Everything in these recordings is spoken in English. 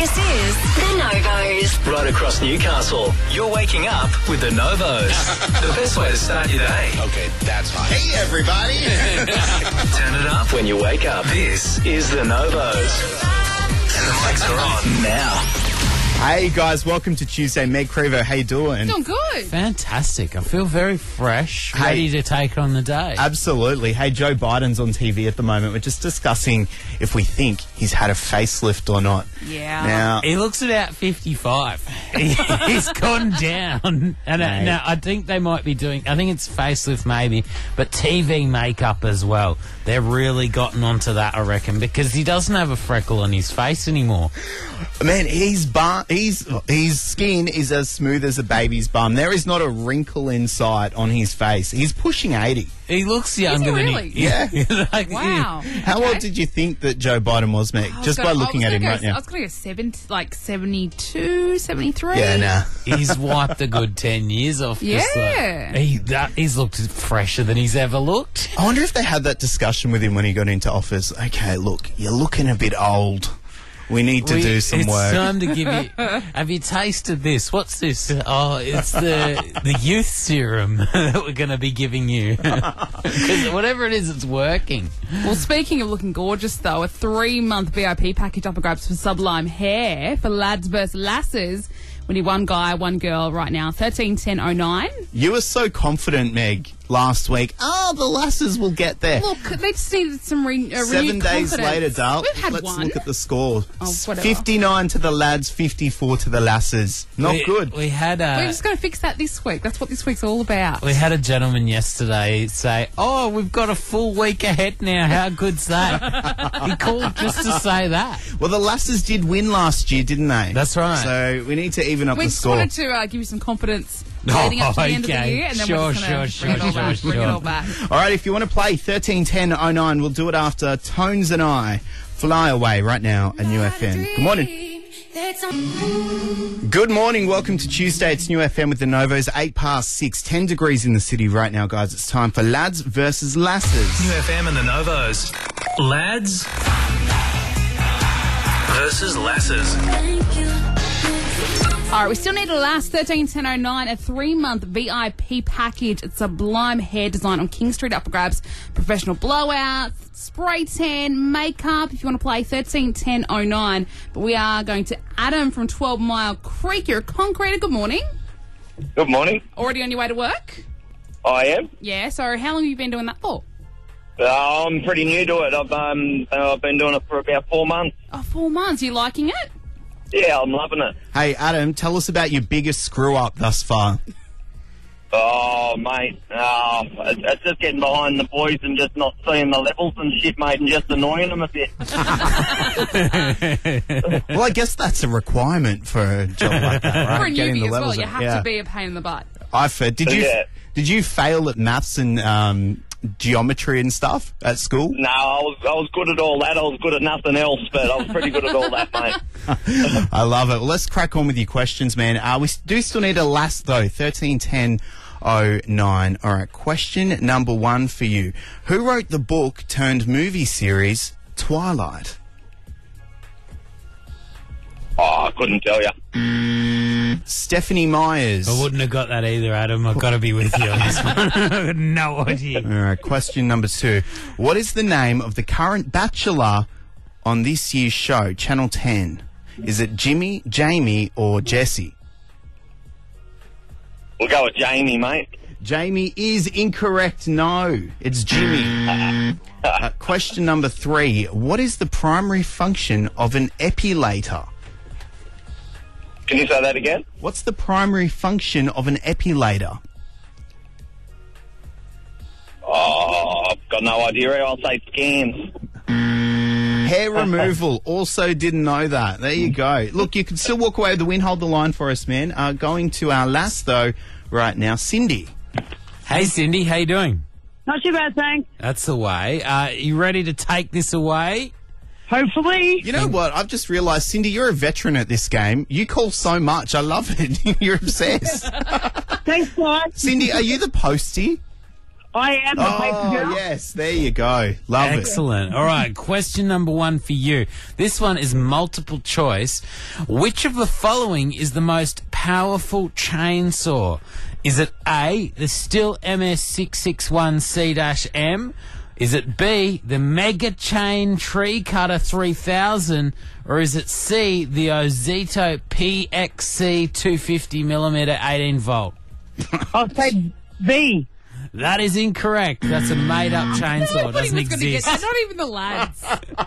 This is The Novos. Right across Newcastle, you're waking up with The Novos. The best way to start your day. Okay, that's hot. Hey, everybody. Turn it up when you wake up. This is The Novos. And the mics are on now. Hey guys, welcome to Tuesday. Meg Crevo, how you doing? Doing good. Fantastic. I feel very fresh, Hey. ready to take on the day. Absolutely. Hey, Joe Biden's on TV at the moment. We're just discussing if we think he's had a facelift or not. Yeah. Now, He looks about 55. He's gone down. And now I think they might be doing, I think it's facelift maybe, but TV makeup as well. They're really gotten onto that, I reckon, because he doesn't have a freckle on his face anymore. man, his skin is as smooth as a baby's bum. There is not a wrinkle in sight on his face. He's pushing 80. He looks younger than really? he... Yeah. Like, Wow. How old did you think that Joe Biden was, Meg? Just by looking at him right I now. was going to go 72, 73. Yeah, nah. He's wiped a good 10 years off. just Yeah. He's looked fresher than he's ever looked. I wonder if they had that discussion with him when he got into office. Okay, look, you're looking a bit old. We need to do some work. It's time to give you... Have you tasted this? What's this? Oh, it's the youth serum that we're going to be giving you. Because whatever it is, it's working. Well, speaking of looking gorgeous, though, a 3-month VIP package up for grabs for Sublime Hair for lads versus lasses. We need one guy, one girl right now. 131009. You were so confident, Meg, last week. Oh, the lasses will get there. Look, they just needed some renewed 7 days confidence. later, Dale, We've had let's one. look at the score. Oh, whatever. 59 to the lads, 54 to the lasses. Not good. We had We're just going to fix that this week. That's what this week's all about. We had a gentleman yesterday say, "Oh, we've got a full week ahead now. How good's that?" He called just to say that. Well, the lasses did win last year, didn't they? That's right. So we need to even up We the just score. wanted to give you some confidence leading up to the end of the okay. year, and then Sure, we're just going sure, to bring it all back. sure. Bring it all back. All right, if you want to play 131009, we'll do it after Tones and I fly away right now at New FM. Good morning. Good morning. Welcome to Tuesday. It's New FM with the Novos. 6:08, 10 degrees in the city right now, guys. It's time for lads versus lasses. New FM and The Novos. Lads versus lasses. All right, we still need a last 131009, a 3-month VIP package at Sublime Hair Design on King Street up for grabs. Professional blowouts, spray tan, makeup. If you want to play 131009, but we are going to Adam from 12 Mile Creek. You're a concreter. Good morning. Good morning. Already on your way to work? I am. Yeah. So how long have you been doing that for? I'm pretty new to it. I've been doing it for about 4 months. Oh, 4 months. You liking it? Yeah, I'm loving it. Hey, Adam, tell us about your biggest screw-up thus far. Oh, mate. It's just getting behind the boys and just not seeing the levels and shit, mate, and just annoying them a bit. Well, I guess that's a requirement for a job like that, right? For a Getting newbie the as well, levels you up. have Yeah. to be a pain in the butt. I've heard. Did you fail at maths and geometry and stuff at school? No, I was good at all that. I was good at nothing else, but I was pretty good at all that, mate. I love it. Well, let's crack on with your questions, man. We do still need a last, though. 131009. All right, question number 1 for you. Who wrote the book turned movie series Twilight? Oh, I couldn't tell you. Stephanie Myers. I wouldn't have got that either, Adam. I've got to be with you on this one. I had no idea. All right, question number 2. What is the name of the current bachelor on this year's show, Channel 10? Is it Jimmy, Jamie, or Jesse? We'll go with Jamie, mate. Jamie is incorrect. No, it's Jimmy. Question number 3. What is the primary function of an epilator? Can you say that again? What's the primary function of an epilator? Oh, I've got no idea. I'll say scans. Hair removal. Also didn't know that. There you go. Look, you can still walk away with the win. Hold the line for us, man. Going to our last, though, right now. Cindy. Hey, Cindy, how you doing? Not too bad, thanks. That's the way. You ready to take this away? Hopefully. You know what? I've just realised, Cindy, you're a veteran at this game. You call so much. I love it. You're obsessed. Thanks, guys. Cindy, are you the postie? I am the paper Oh, girl. yes. There you go. Love it. Excellent. All right, question number 1 for you. This one is multiple choice. Which of the following is the most powerful chainsaw? Is it A, the Stihl MS661C-M? Is it B, the Mega Chain Tree Cutter 3000? Or is it C, the Ozito PXC 250mm 18 volt? I'll say B. That is incorrect. That's a made-up chainsaw. It Nobody doesn't was going to get exist. that. Not even the lads.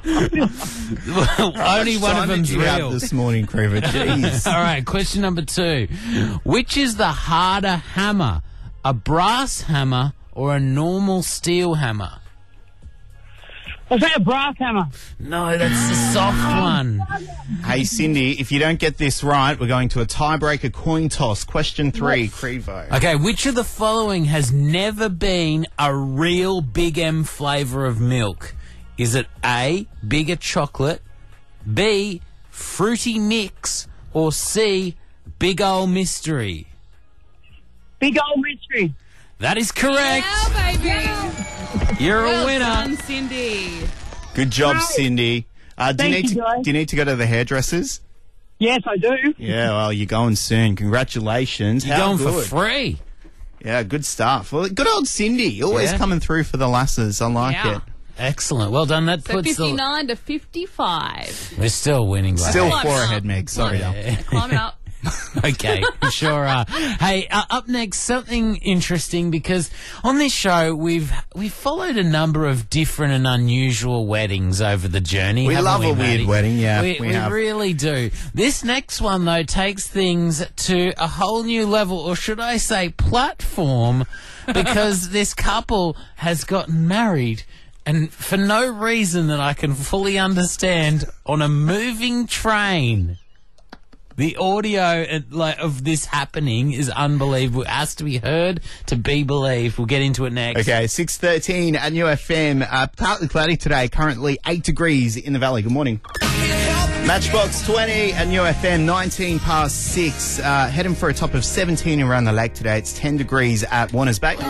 Only one of them's you have real. this morning, Creever. Jeez. All right, question number 2. Which is the harder hammer, a brass hammer or a normal steel hammer? I'll say a brass hammer. No, that's the soft one. Hey, Cindy, if you don't get this right, we're going to a tiebreaker coin toss. Question 3, Crevo. Okay, which of the following has never been a real Big M flavour of milk? Is it A, bigger chocolate, B, fruity mix, or C, big ol' mystery? Big old mystery. That is correct. Yeah, baby. You're a Well winner. done, Cindy. Good job, Cindy. Do you Thank need you, guys. do you need to go to the hairdressers? Yes, I do. Yeah, well, you're going soon. Congratulations. You're How going for good. free. Yeah, good stuff. Well, good old Cindy. Always Yeah. coming through for the lasses. I like Yeah. it. Excellent. Well done. That So puts 59 to 55. We're still winning. by Still Climb 4 up. ahead, Meg. Sorry, Al. Climbing up. Okay, sure are. Hey, up next, something interesting, because on this show we've followed a number of different and unusual weddings over the journey. We haven't love a Maddie? weird wedding, yeah, we we have. really do. This next one though takes things to a whole new level, or should I say platform, because this couple has gotten married. And for no reason that I can fully understand, on a moving train. The audio of this happening is unbelievable. It has to be heard to be believed. We'll get into it next. Okay, 6:13 at New FM. Partly cloudy today, currently 8 degrees in the valley. Good morning. Matchbox 20 at New FM, 19 past 6. Heading for a top of 17 around the lake today. It's 10 degrees at Warner's Bay.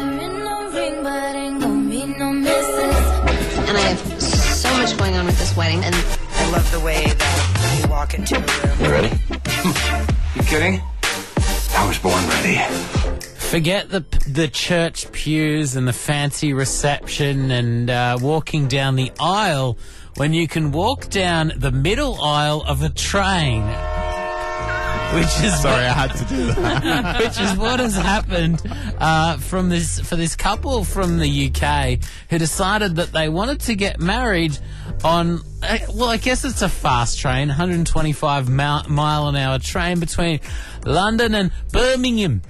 And I have so much going on with this wedding, and I love the way that you walk into a room. You ready? You kidding? I was born ready. Forget the church pews and the fancy reception and walking down the aisle when you can walk down the middle aisle of a train. Which is Sorry, I had to do that. which is what has happened for this couple from the UK who decided that they wanted to get married on, well, I guess it's a fast train, 125 mile an hour train between London and Birmingham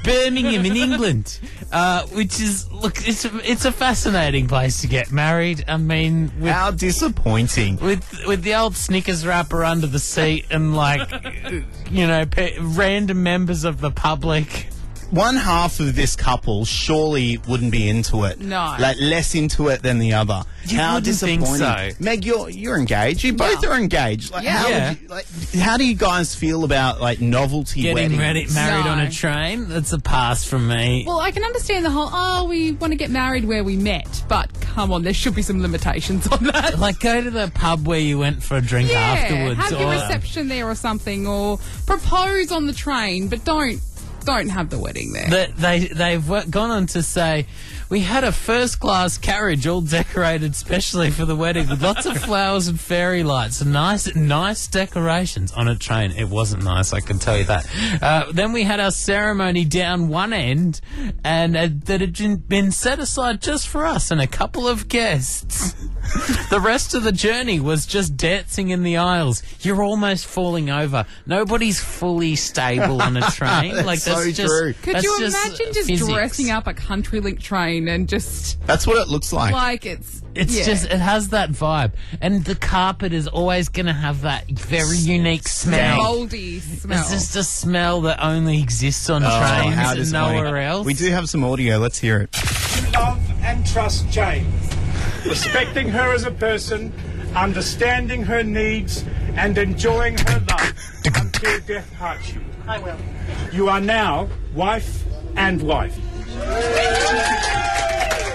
in England, which is, look, it's a fascinating place to get married. I mean, How disappointing. with the old Snickers wrapper under the seat and, like, you know, random members of the public. One half of this couple surely wouldn't be into it. No. Like, less into it than the other. You How wouldn't think disappointing. so. Meg, you're engaged. You both Yeah. are engaged. Like, Yeah. how, Yeah. would you, how do you guys feel about, like, novelty Getting weddings? married on No. a train, that's a pass from me. Well, I can understand the whole, we want to get married where we met, but come on, there should be some limitations on that. Like, go to the pub where you went for a drink afterwards. have your or- reception there or something, or propose on the train, but don't have the wedding there. They've gone on to say, we had a first-class carriage all decorated specially for the wedding with lots of flowers and fairy lights and nice decorations on a train. It wasn't nice, I can tell you that. Then we had our ceremony down one end, and that had been set aside just for us and a couple of guests. The rest of the journey was just dancing in the aisles. You're almost falling over. Nobody's fully stable on a train. That's Like, so that's just, true. Could that's you just imagine just physics. dressing up a CountryLink train and just, That's what it looks like. like, it's It's just, it has that vibe. And the carpet is always going to have that very unique smell. moldy smell. It's just a smell that only exists on how trains and disappointing. nowhere else. We do have some audio. Let's hear it. Love and trust Jane, respecting her as a person, understanding her needs, and enjoying her love until death parts you. I will. You are now wife and wife.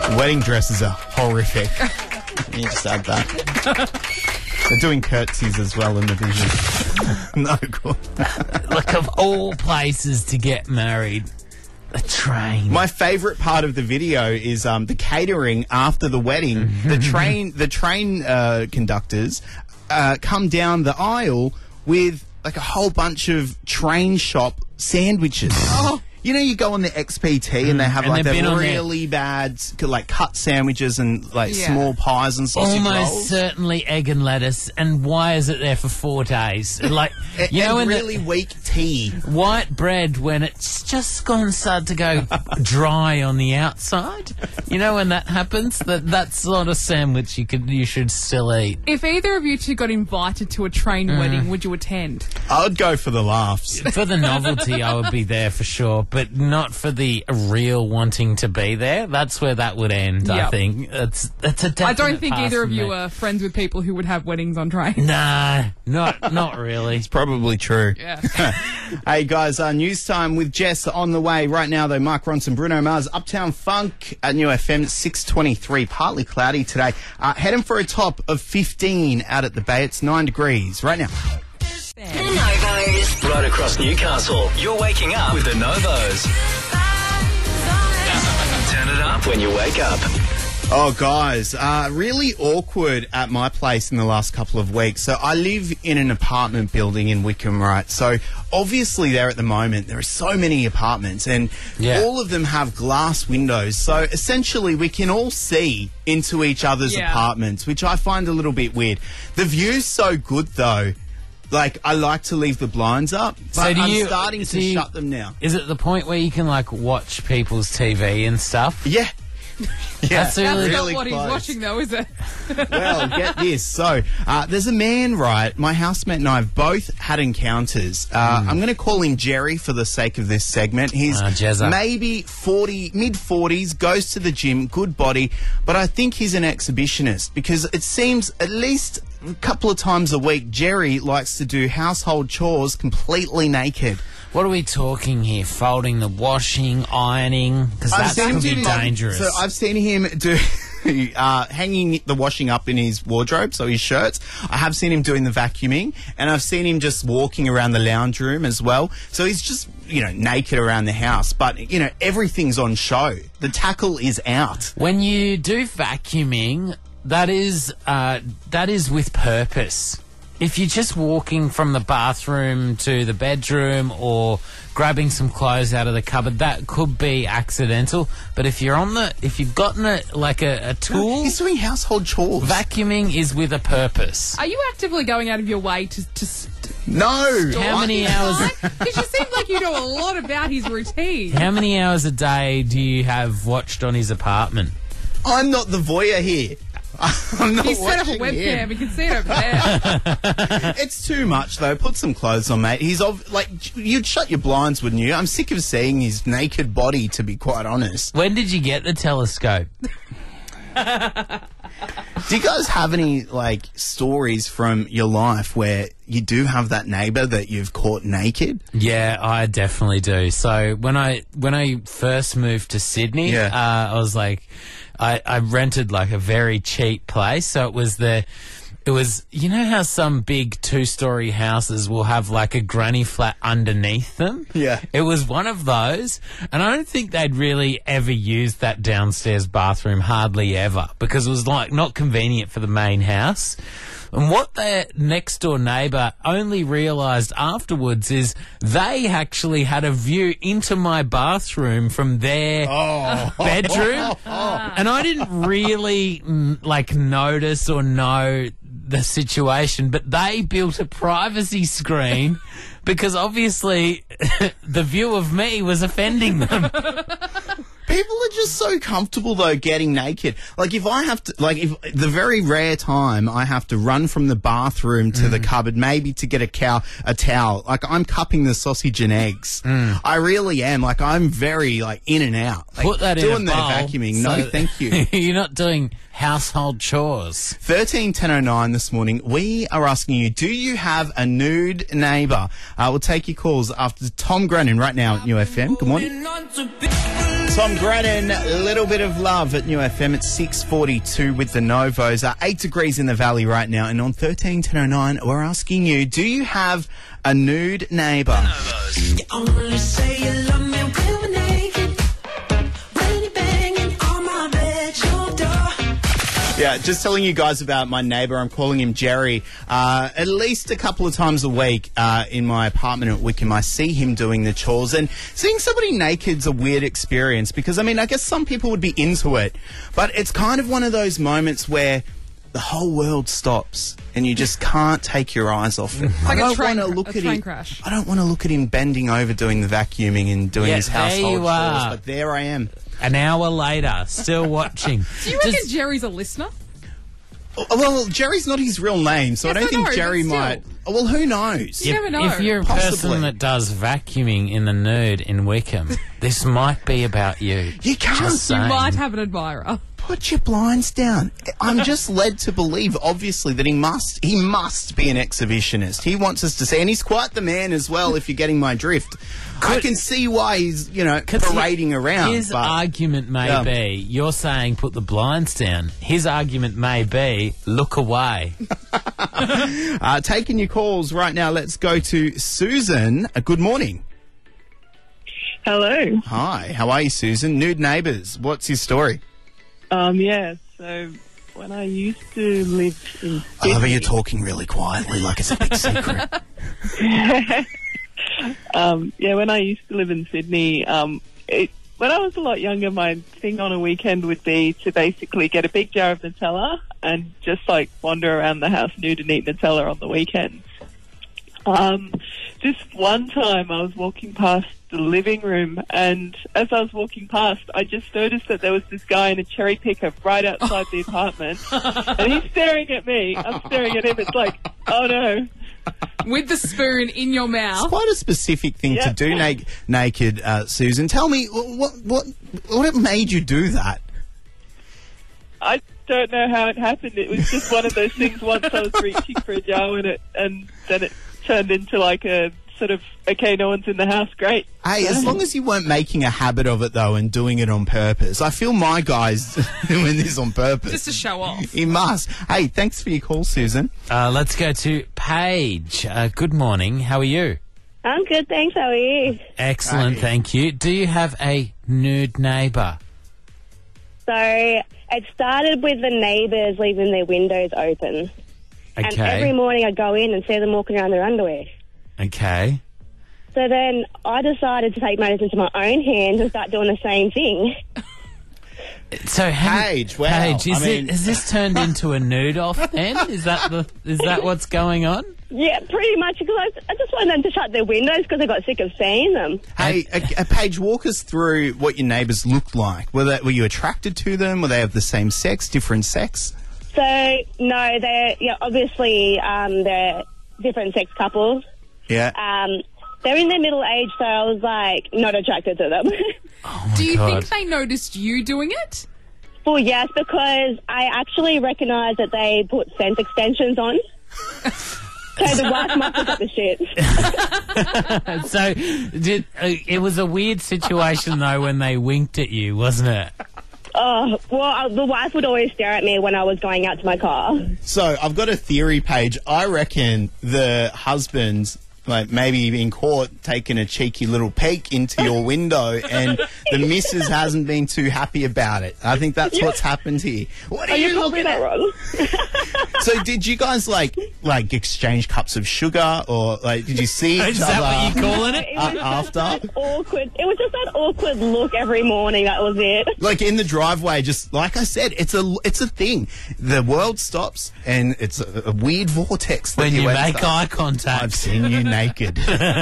Wedding dresses are horrific. You just add that. They're doing curtsies as well in the vision. No good. Look, of all places to get married, a train. My favourite part of the video is the catering after the wedding. The train conductors come down the aisle with like a whole bunch of train shop sandwiches. Oh. You know, you go on the XPT and they have like the really bad like cut sandwiches and like small pies and sausage rolls. Almost certainly egg and lettuce. And why is it there for 4 days? Like, you know, and really weak tea. White bread when it's just gone start to go dry on the outside. You know when that happens? That's not a sandwich you should still eat. If either of you two got invited to a train wedding, would you attend? I would go for the laughs. For the novelty, I would be there for sure. But not for the real wanting to be there. That's where that would end, I think. It's a definite I don't think pass either of from you me. are friends with people who would have weddings on trains. Nah, not really. It's probably true. Yeah. Hey, guys, news time with Jess on the way. Right now, though, Mark Ronson, Bruno Mars, Uptown Funk at New FM, 6:23. Partly cloudy today. Heading for a top of 15 out at the Bay. It's 9 degrees right now. The Novos. Right across Newcastle, you're waking up with the Novos. Turn it up when you wake up. Oh, guys, really awkward at my place in the last couple of weeks. So I live in an apartment building in Wickham, right? So obviously there at the moment, there are so many apartments and all of them have glass windows. So essentially we can all see into each other's apartments, which I find a little bit weird. The view's so good, though. Like, I like to leave the blinds up, but I'm starting to shut them now. Is it the point where you can, like, watch people's TV and stuff? Yeah. That's really, not what he's watching, though, is it? Well, get this. So, there's a man, right? My housemate and I have both had encounters. I'm going to call him Jerry for the sake of this segment. He's maybe mid-40s, goes to the gym, good body, but I think he's an exhibitionist because it seems at least a couple of times a week, Jerry likes to do household chores completely naked. What are we talking here? Folding the washing, ironing? Because that could be dangerous. So I've seen him do hanging the washing up in his wardrobe, so his shirts. I have seen him doing the vacuuming, and I've seen him just walking around the lounge room as well. So he's just, naked around the house. But, everything's on show. The tackle is out. When you do vacuuming, that is with purpose. If you're just walking from the bathroom to the bedroom or grabbing some clothes out of the cupboard, that could be accidental. But if you've gotten a tool, no, he's doing household chores. Vacuuming is with a purpose. Are you actively going out of your way to No. How many hours? Because you seem like you know a lot about his routine. How many hours a day do you have watched on his apartment? I'm not the voyeur here. I'm not He's set up a webcam. You can see it over there. It's too much, though. Put some clothes on, mate. He's you'd shut your blinds, wouldn't you? I'm sick of seeing his naked body, to be quite honest. When did you get the telescope? Do you guys have any stories from your life where you do have that neighbour that you've caught naked? Yeah, I definitely do. So when I first moved to Sydney, I was I rented a very cheap place. So it was, you know how some big 2-story houses will have a granny flat underneath them? Yeah. It was one of those, and I don't think they'd really ever used that downstairs bathroom, hardly ever, because it was not convenient for the main house. And what their next door neighbour only realised afterwards is they actually had a view into my bathroom from their bedroom. And I didn't really notice or know the situation, but they built a privacy screen because obviously the view of me was offending them. People are just so comfortable, though, getting naked. If I have to, if the very rare time I have to run from the bathroom to the cupboard, maybe to get a towel, I'm cupping the sausage and eggs. I really am. I'm very, in and out. Put that doing in a the bowl. vacuuming. No, thank you. You're not doing household chores? 131009 this morning. We are asking you, do you have a nude neighbour? We'll take your calls after Tom Grennan right now at New FM. Good morning. Tom Grennan, a little bit of love at New FM at 6:42 with the Novos. 8 degrees in the valley right now, and on 131009, we're asking you, do you have a nude neighbour? You only say you love me when we're naked. When you're banging on my bedroom door. Yeah, just telling you guys about my neighbour. I'm calling him Jerry. At least a couple of times a week in my apartment at Wickham, I see him doing the chores. And seeing somebody naked's a weird experience because, I mean, I guess some people would be into it. But it's kind of one of those moments where the whole world stops and you just can't take your eyes off it. Like I a train, don't want to look a at train him. crash. I don't want to look at him bending over doing the vacuuming and doing his there household you chores. are. But there I am. An hour later, still watching. Do you reckon Jerry's a listener? Well, Jerry's not his real name, so Yes, I don't I think know, Jerry but still. might. Well, who knows? You never know. If you're a Possibly. person that does vacuuming in the nude in Wickham, this might be about you. You can't. Just You saying. might have an admirer. Put your blinds down. I'm just led to believe, obviously, that he must be an exhibitionist. He wants us to see, and he's quite the man as well, if you're getting my drift. I can see why he's, parading around. His but argument may Yeah. be, you're saying put the blinds down. His argument may be, look away. taking your calls right now, let's go to Susan. Good morning. Hello. Hi, how are you, Susan? Nude neighbours, what's your story? Yeah, so when I used to live in I love how Sydney, you're talking really quietly, like it's a big secret. when I used to live in Sydney, when I was a lot younger, my thing on a weekend would be to basically get a big jar of Nutella and just like wander around the house nude and eat Nutella on the weekends. Just one time I was walking past the living room, and as I was walking past, I just noticed that there was this guy in a cherry picker right outside the apartment, and he's staring at me. I'm staring at him. It's like, oh no. With the spoon in your It's mouth. quite a specific thing to Yeah. do naked, Susan. Tell me, what made you do that? I don't know how it happened. It was just one of those things. Once I was reaching for a jar and then it turned into like a sort of, okay, no one's in the house, great. Hey, as long as you weren't making a habit of it, though, and doing it on purpose. I feel my guy's doing this on purpose. Just to show off. He must. Hey, thanks for your call, Susan. Let's go to Paige. Good morning. How are you? I'm good, thanks. How are you? Excellent, Hey. thank you. Do you have a nude neighbour? So it started with the neighbours leaving their windows open. And every Okay. morning I go in and see them walking around their underwear. Okay. So then I decided to take matters into my own hands and start doing the same thing. So, Paige, wow. Paige, I has this turned into a nude off then? Is that what's going on? Yeah, pretty much, because I just wanted them to shut their windows because I got sick of seeing them. Hey, Paige, walk us through what your neighbours looked like. Were you attracted to them? Were they of the same sex, different sex? So, no, they're obviously they're different sex couples. Yeah. They're in their middle age, so I was like not attracted to them. Do you God. think they noticed you doing it? Well, yes, because I actually recognise that they put scent extensions on. So the wife must have got the shit. So, it was a weird situation though when they winked at you, wasn't it? Oh, well, the wife would always stare at me when I was going out to my car. So I've got a theory, Paige. I reckon the husband's like maybe in court taking a cheeky little peek into your window and the missus hasn't been too happy about it. I think that's what's happened here. What are You're you probably looking not at? wrong. So did you guys like exchange cups of sugar or like did you see each Is that what other you calling it? It was just after? that awkward. It was just that awkward look every morning. That was it. Like in the driveway, just like I said, it's a thing. The world stops and it's a weird vortex that When you enter. make eye contact. I've seen you naked.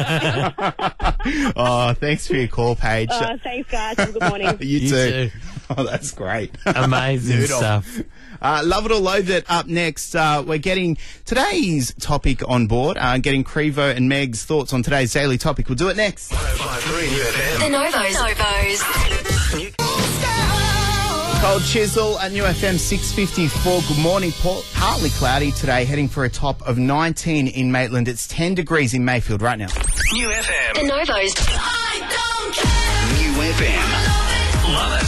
Oh, thanks for your call, Paige. Thanks, guys. Have a good morning. You too. Oh, that's great. Amazing Noodle. stuff. Love it or loathe it. Up next, we're getting today's topic on board. Getting Crevo and Meg's thoughts on today's daily topic. We'll do it next. 105.3 New FM. The Novos. Cold Chisel at New FM 654. Good morning. Partly cloudy today, heading for a top of 19 in Maitland. It's 10 degrees in Mayfield right now. New FM. The Novos. New FM. Love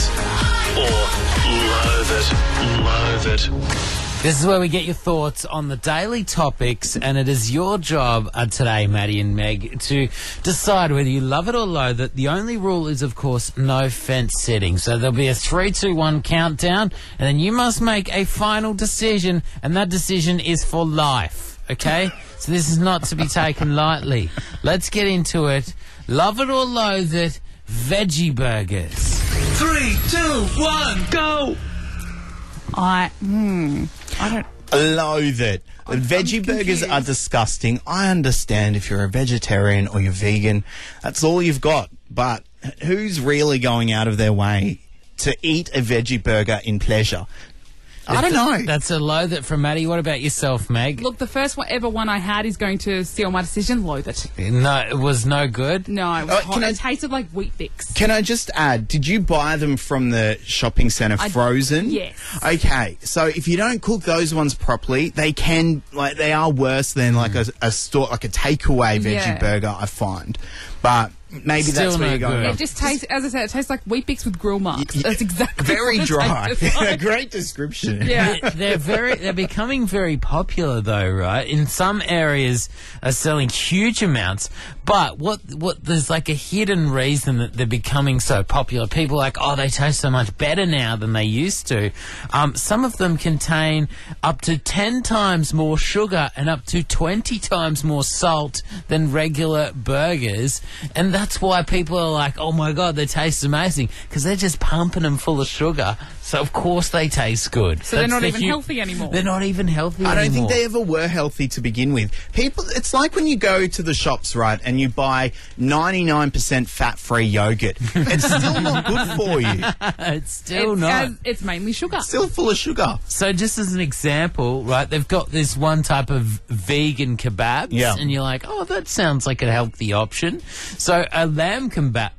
it. Or loathe it. Loathe it. This is where we get your thoughts on the daily topics, and it is your job today, Maddie and Meg, to decide whether you love it or loathe it. The only rule is, of course, no fence sitting. So there'll be a 3, 2, 1 countdown, and then you must make a final decision, and that decision is for life, okay? So this is not to be taken lightly. Let's get into it. Love it or loathe it, veggie burgers. 3, 2, 1, go! I don't. Loathe it. Veggie burgers are disgusting. I understand if you're a vegetarian or you're vegan, that's all you've got. But who's really going out of their way to eat a veggie burger in pleasure? I don't know. That's a loathe it from Maddie. What about yourself, Meg? Look, the first ever one I had is going to steal my decision. Loathe it. No, it was no good. No, it was hot. It tasted like Wheat Bix. Can I just add, did you buy them from the shopping centre frozen? Yes. Okay, so if you don't cook those ones properly, they are worse than like a store, like a takeaway veggie burger, I find. But maybe Still that's where no you're going. It just tastes, as I said, it tastes like Wheat Bix with grill marks. That's exactly very what it dry. tastes like. Great description. Yeah. They're becoming very popular though, right? In some areas are selling huge amounts, but what there's like a hidden reason that they're becoming so popular. People are like, oh, they taste so much better now than they used to. Some of them contain up to 10 times more sugar and up to 20 times more salt than regular burgers. And that's why people are like, oh my God, they taste amazing, because they're just pumping them full of sugar. So of course they taste good. So they're not even healthy anymore. They're not even healthy anymore. I don't think they ever were healthy to begin with. People, it's like when you go to the shops, right, and you buy 99% fat-free yogurt. It's still not good for you. It's still not. It's mainly sugar. Still full of sugar. So just as an example, right, they've got this one type of vegan kebabs, and you're like, oh, that sounds like a healthy option. So a lamb kebab,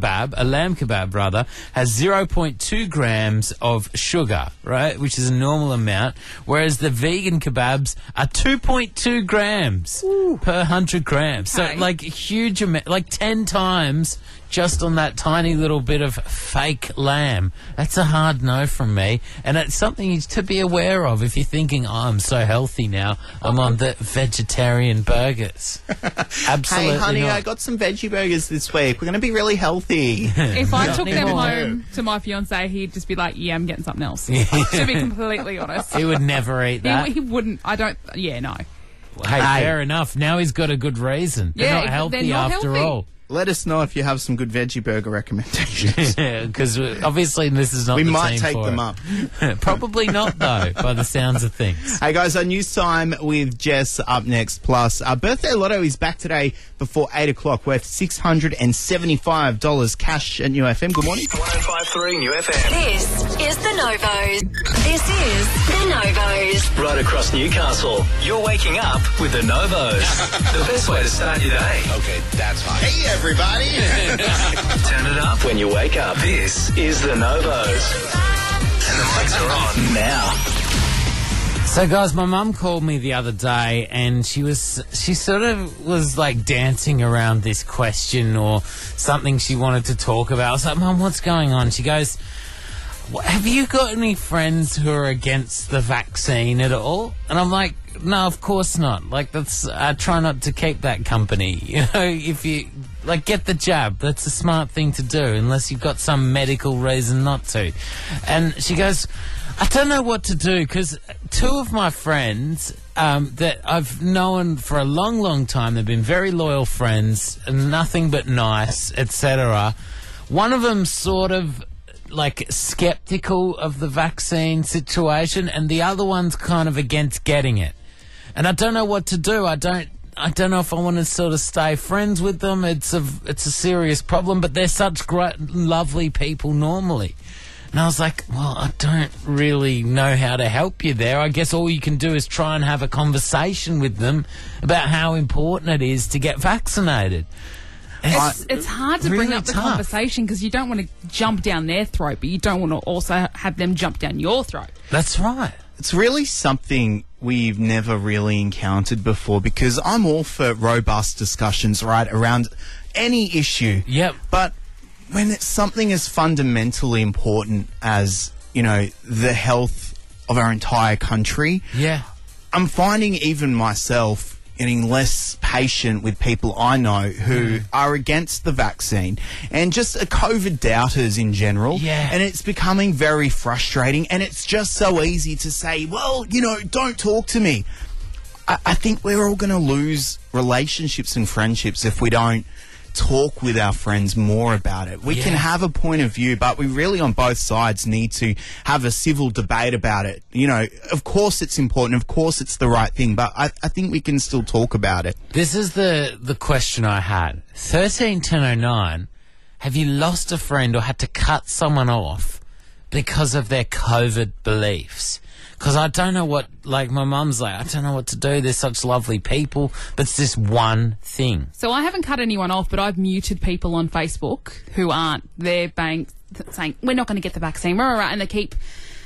has 0.2 grams of sugar, right, which is a normal amount, whereas the vegan kebabs are 2.2 grams per 100 grams. Okay. So, like, a huge amount, like 10 times just on that tiny little bit of fake lamb. That's a hard no from me, and it's something to be aware of if you're thinking, oh, I'm so healthy now, I'm on the vegetarian burgers. Absolutely Hey, honey, not. I got some veggie burgers this week. We're going to be really healthy. If I took them anymore. home to my fiancé, he'd just be like, yeah, I'm getting something else. To be completely honest. He would never eat that. He wouldn't. I don't. Yeah, no. Hey, fair enough. Now he's got a good reason. They're Yeah, not healthy they're not after healthy. all. Let us know if you have some good veggie burger recommendations. Because obviously this is not We the might team take for them it. up. Probably not, though, by the sounds of things. Hey guys, our news time with Jess up next. Plus, our birthday lotto is back today before 8 o'clock, worth $675 cash at New FM. Good morning. 105.3 New FM. This is the Novos. This is the Novos. Right across Newcastle. You're waking up with the Novos. The best way to start your day. Okay, that's hot. Hey, everybody. Turn it up when you wake up. This is the Novos. And the mics are on now. So, guys, my mum called me the other day, and she sort of was like dancing around this question or something she wanted to talk about. I was like, Mum, what's going on? She goes, have you got any friends who are against the vaccine at all? And I'm like, no, of course not. Like, I try not to keep that company. You know, if you, like, get the jab, that's a smart thing to do, unless you've got some medical reason not to. And she goes, I don't know what to do, because two of my friends that I've known for a long, long time, they've been very loyal friends, nothing but nice, etc. One of them sort of like skeptical of the vaccine situation, and the other one's kind of against getting it. And I don't know what to do. I don't know if I want to sort of stay friends with them. It's a serious problem, but they're such great, lovely people normally. And I was like, well, I don't really know how to help you there. I guess all you can do is try and have a conversation with them about how important it is to get vaccinated. It's hard to bring really up the tough. conversation because you don't want to jump down their throat, but you don't want to also have them jump down your throat. That's right. It's really something we've never really encountered before because I'm all for robust discussions, right, around any issue. Yep. But when it's something as fundamentally important as, you know, the health of our entire country, Yeah. I'm finding even myself getting less patient with people I know who are against the vaccine and just COVID doubters in general. Yeah. And it's becoming very frustrating and it's just so easy to say, well, you know, don't talk to me. I think we're all going to lose relationships and friendships if we don't talk with our friends more about it. We can have a point of view, but we really on both sides need to have a civil debate about it. You know, of course it's important, of course it's the right thing, but I think we can still talk about it. This is the question I had. 131009, have you lost a friend or had to cut someone off because of their COVID beliefs? Because I don't know what, like my mum's like, I don't know what to do. They're such lovely people, but it's this one thing. So I haven't cut anyone off, but I've muted people on Facebook who aren't. They're saying, we're not going to get the vaccine, and they keep,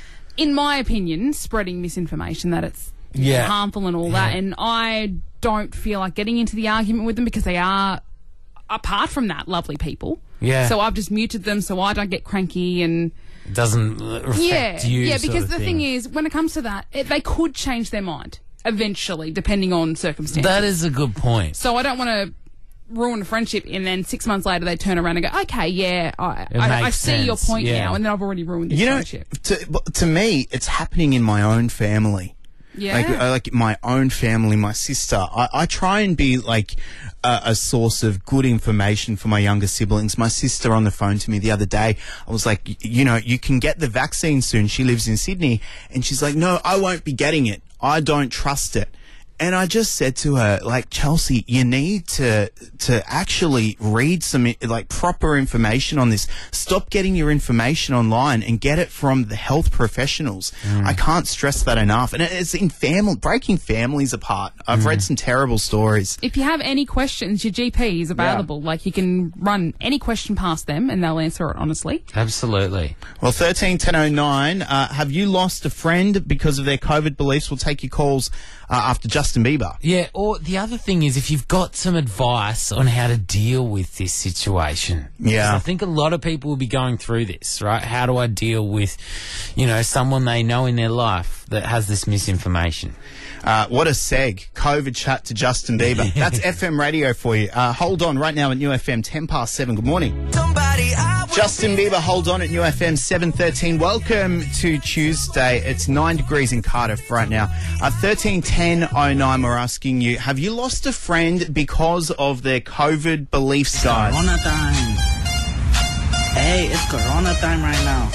in my opinion, spreading misinformation that it's harmful and all that. And I don't feel like getting into the argument with them because they are, apart from that, lovely people. Yeah. So I've just muted them so I don't get cranky and... It doesn't affect you. Yeah, sort because of the thing is, when it comes to that, they could change their mind eventually, depending on circumstances. That is a good point. So I don't want to ruin a friendship and then 6 months later they turn around and go, okay, yeah, I see your point now, and then I've already ruined this friendship. To me, it's happening in my own family. Yeah. Like my own family, my sister. I try and be like a source of good information for my younger siblings. My sister on the phone to me the other day, I was like, you know, you can get the vaccine soon. She lives in Sydney. And she's like, no, I won't be getting it. I don't trust it. And I just said to her, like, Chelsea, you need to actually read some, like, proper information on this. Stop getting your information online and get it from the health professionals. I can't stress that enough. And it's in breaking families apart. I've read some terrible stories. If you have any questions, your GP is available. Like, you can run any question past them and they'll answer it honestly. Absolutely. Well, 131009, have you lost a friend because of their COVID beliefs? We'll take your calls after Justin Bieber. Yeah, or the other thing is if you've got some advice on how to deal with this situation. Yeah. 'Cause I think a lot of people will be going through this, right? How do I deal with, you know, someone they know in their life that has this misinformation? What a seg. COVID chat to Justin Bieber. That's FM radio for you. Hold on right now at New FM, 7:10. Good morning. Justin Bieber, hold on at New FM, 7:13. Welcome to Tuesday. It's 9 degrees in Cardiff right now. 131009, we're asking you, have you lost a friend because of their COVID beliefs, guys? Corona time. Hey, it's Corona time right now.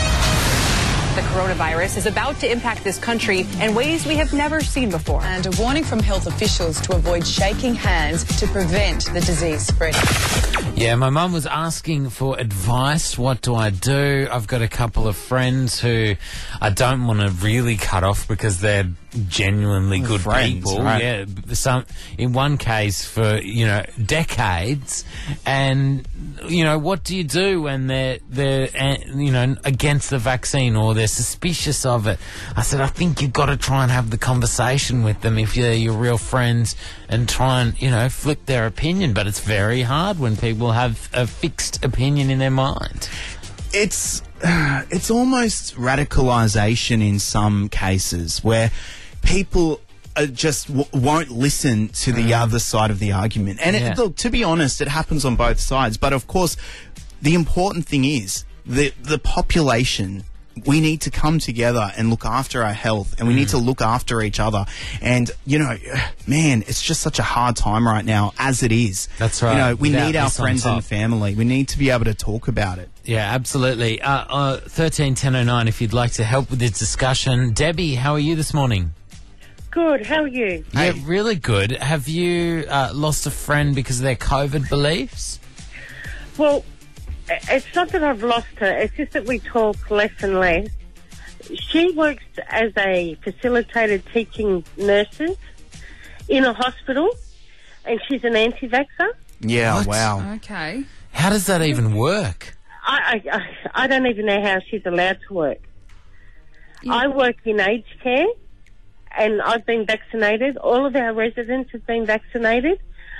The coronavirus is about to impact this country in ways we have never seen before. And a warning from health officials to avoid shaking hands to prevent the disease spreading. Yeah, my mum was asking for advice. What do I do? I've got a couple of friends who I don't want to really cut off because they're genuinely good friends, people. right. Yeah, some in one case for, you know, decades. And, you know, what do you do when they're you know, against the vaccine or they're suspicious of it? I said, I think you've got to try and have the conversation with them if they're your real friends and try and, you know, flip their opinion. But it's very hard when people have a fixed opinion in their mind. It's almost radicalisation in some cases where people just won't listen to the other side of the argument. And look, to be honest, it happens on both sides. But of course, the important thing is the population. We need to come together and look after our health, and we need to look after each other. And, you know, man, it's just such a hard time right now as it is. That's right. You know, we Without need our this on friends top. and family. We need to be able to talk about it. Yeah, absolutely. 131009, if you'd like to help with this discussion. Debbie, how are you this morning? Good, how are you? Yeah, really good. Have you lost a friend because of their COVID beliefs? Well, it's not that I've lost her, it's just that we talk less and less. She works as a facilitator teaching nurses in a hospital, and she's an anti-vaxxer. Yeah, What? wow. Okay. How does that even work? I don't even know how she's allowed to work. I work in aged care, and I've been vaccinated. All of our residents have been vaccinated.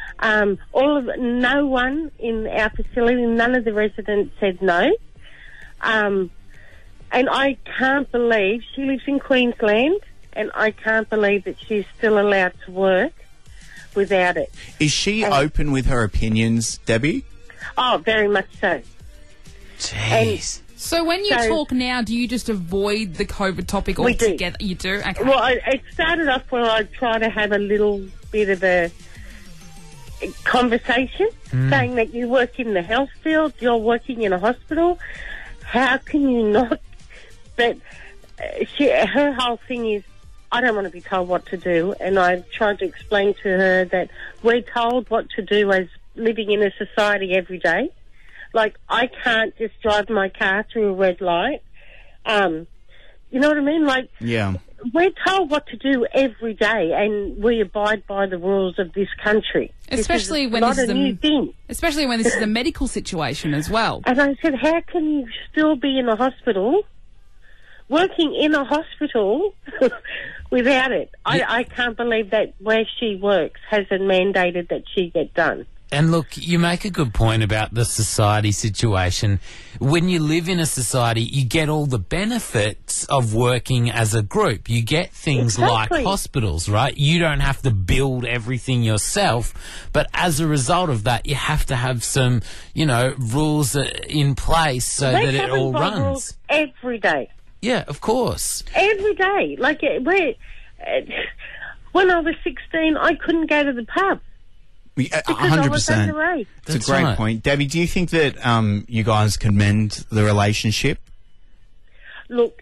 No one in our facility, none of the residents said no. And I can't believe, she lives in Queensland, and I can't believe that she's still allowed to work without it. Is she open with her opinions, Debbie? Oh, very much so. Jeez. So when you talk now, do you just avoid the COVID topic We do. altogether? You do? Okay. Well, it started off where I try to have a little bit of a conversation, saying that you work in the health field, you're working in a hospital. How can you not? But her whole thing is, I don't want to be told what to do, and I've tried to explain to her that we're told what to do as living in a society every day. Like, I can't just drive my car through a red light. You know what I mean? Like, Yeah. we're told what to do every day, and we abide by the rules of this country. Especially when not this is a new thing. Especially when this is a medical situation as well. And I said, how can you still be in a hospital, working in a hospital, without it? I can't believe that where she works hasn't mandated that she get done. And look, you make a good point about the society situation. When you live in a society, you get all the benefits of working as a group. You get things like hospitals, right? You don't have to build everything yourself. But as a result of that, you have to have some, rules in place so that it all runs. Rules every day. Yeah, of course. Every day. Like, when I was 16, I couldn't go to the pub. 100%. It's a great point. Debbie, do you think that you guys can mend the relationship? Look,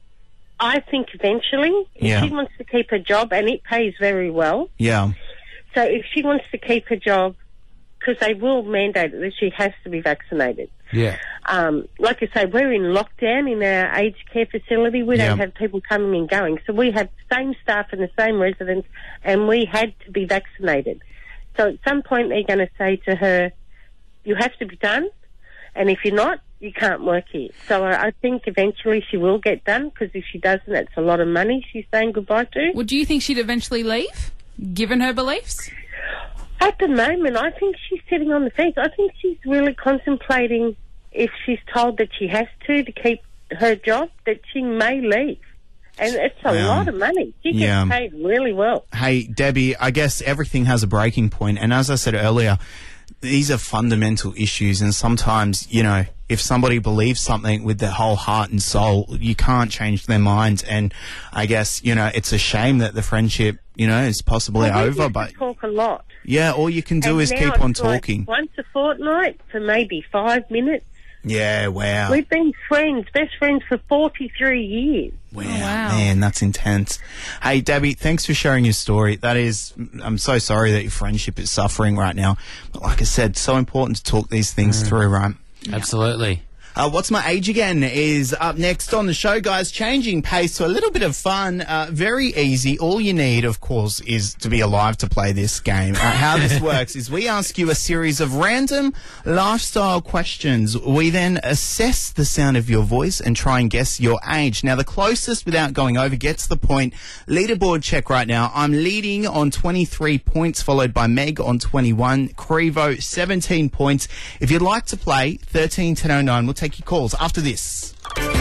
I think eventually, if she wants to keep her job, and it pays very well. Yeah. So if she wants to keep her job, because they will mandate that she has to be vaccinated. Yeah. Like I say, we're in lockdown in our aged care facility. We don't have people coming and going. So we have the same staff and the same residents, and we had to be vaccinated. So at some point they're going to say to her, you have to be done, and if you're not, you can't work here. So I think eventually she will get done, because if she doesn't, that's a lot of money she's saying goodbye to. Well, do you think she'd eventually leave, given her beliefs? At the moment, I think she's sitting on the fence. I think she's really contemplating, if she's told that she has to keep her job, that she may leave. And it's a lot of money. She gets paid really well. Hey, Debbie, I guess everything has a breaking point. And as I said earlier, these are fundamental issues. And sometimes, if somebody believes something with their whole heart and soul, you can't change their mind. And I guess, it's a shame that the friendship, is possibly over. But talk a lot. Yeah, all you can do is keep on talking. Like once a fortnight for maybe 5 minutes. Yeah, wow. We've been best friends for 43 years. Wow, man, that's intense. Hey, Debbie, thanks for sharing your story. I'm so sorry that your friendship is suffering right now. But like I said, so important to talk these things through, right? Absolutely. What's My Age Again is up next on the show, guys. Changing pace to a little bit of fun. Very easy. All you need, of course, is to be alive to play this game. How this works is we ask you a series of random lifestyle questions. We then assess the sound of your voice and try and guess your age. Now, the closest without going over gets the point. Leaderboard check right now. I'm leading on 23 points, followed by Meg on 21. Crevo, 17 points. If you'd like to play, 13 1009. We'll take your calls after this.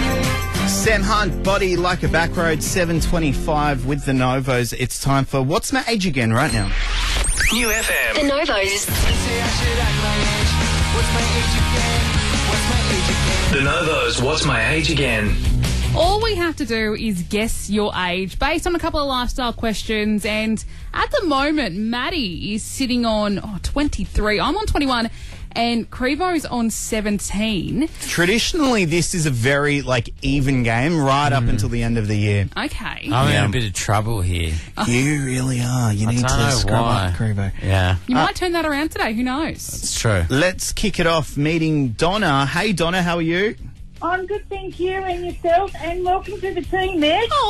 Sam Hunt, Body Like a Back Road, 7:25 with the Novos. It's time for What's My Age Again right now. New FM. The Novos. The Novos, What's My Age Again? All we have to do is guess your age based on a couple of lifestyle questions. And at the moment, Maddie is sitting on 23. I'm on 21. And Crevo's on 17. Traditionally, this is a very, even game right up until the end of the year. Okay. I'm in a bit of trouble here. You really are. You need to scrub up, Crevo. Yeah. You might turn that around today. Who knows? It's true. Let's kick it off meeting Donna. Hey, Donna, how are you? I'm good, thank you, and yourself, and welcome to the team, Meg. Oh, thank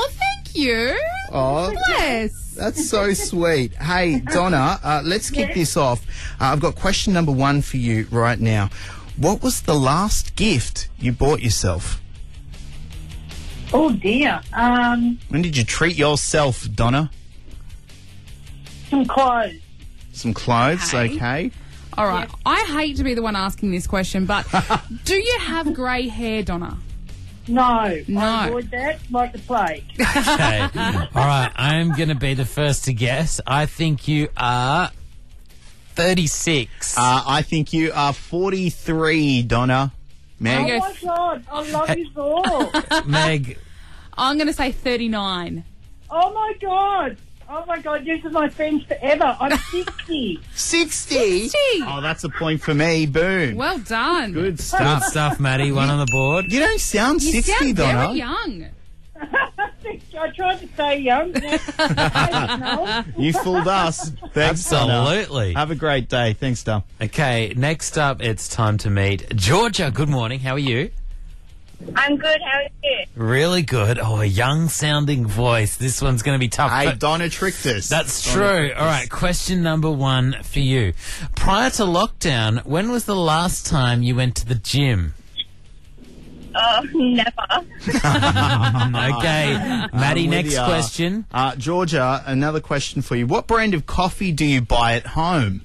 Thank you. Oh, Bless. that's so sweet. Hey, Donna, let's kick this off. I've got question number 1 for you right now. What was the last gift you bought yourself? Oh, dear. When did you treat yourself, Donna? Some clothes. Some clothes, okay. All right. I hate to be the one asking this question, but do you have grey hair, Donna? No. No. I avoid that like the plague. Okay. All right. I'm going to be the first to guess. I think you are 36. I think you are 43, Donna. Meg? Oh, my God. I love you all. Meg. I'm going to say 39. Oh, my God. Oh, my God. This is my friends forever. I'm 60. 60? Oh, that's a point for me. Boom. Well done. Good stuff. Good stuff, Maddie. One on the board. You don't sound You 60, sound Donna. very young. I tried to stay young. You fooled us. Thanks, Donna. Absolutely. Have a great day. Thanks, Dom. Okay, next up, it's time to meet Georgia. Good morning. How are you? I'm good. How are you? Really good. Oh, a young-sounding voice. This one's going to be tough. Hey, but Donna tricked us. that's Donna true. tricked All us. right, question number 1 for you. Prior to lockdown, when was the last time you went to the gym? Never. Okay, Maddie, I'm with next ya. question. Georgia, another question for you. What brand of coffee do you buy at home?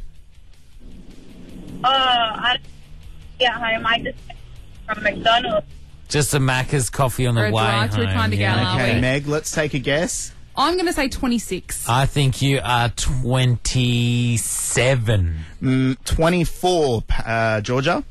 I don't get home. I just from McDonald's. Just a Macca's coffee on the We're a way drive-through home. kind of gal, aren't Okay, we? Meg, let's take a guess. I'm going to say 26. I think you are 27. 24, Georgia.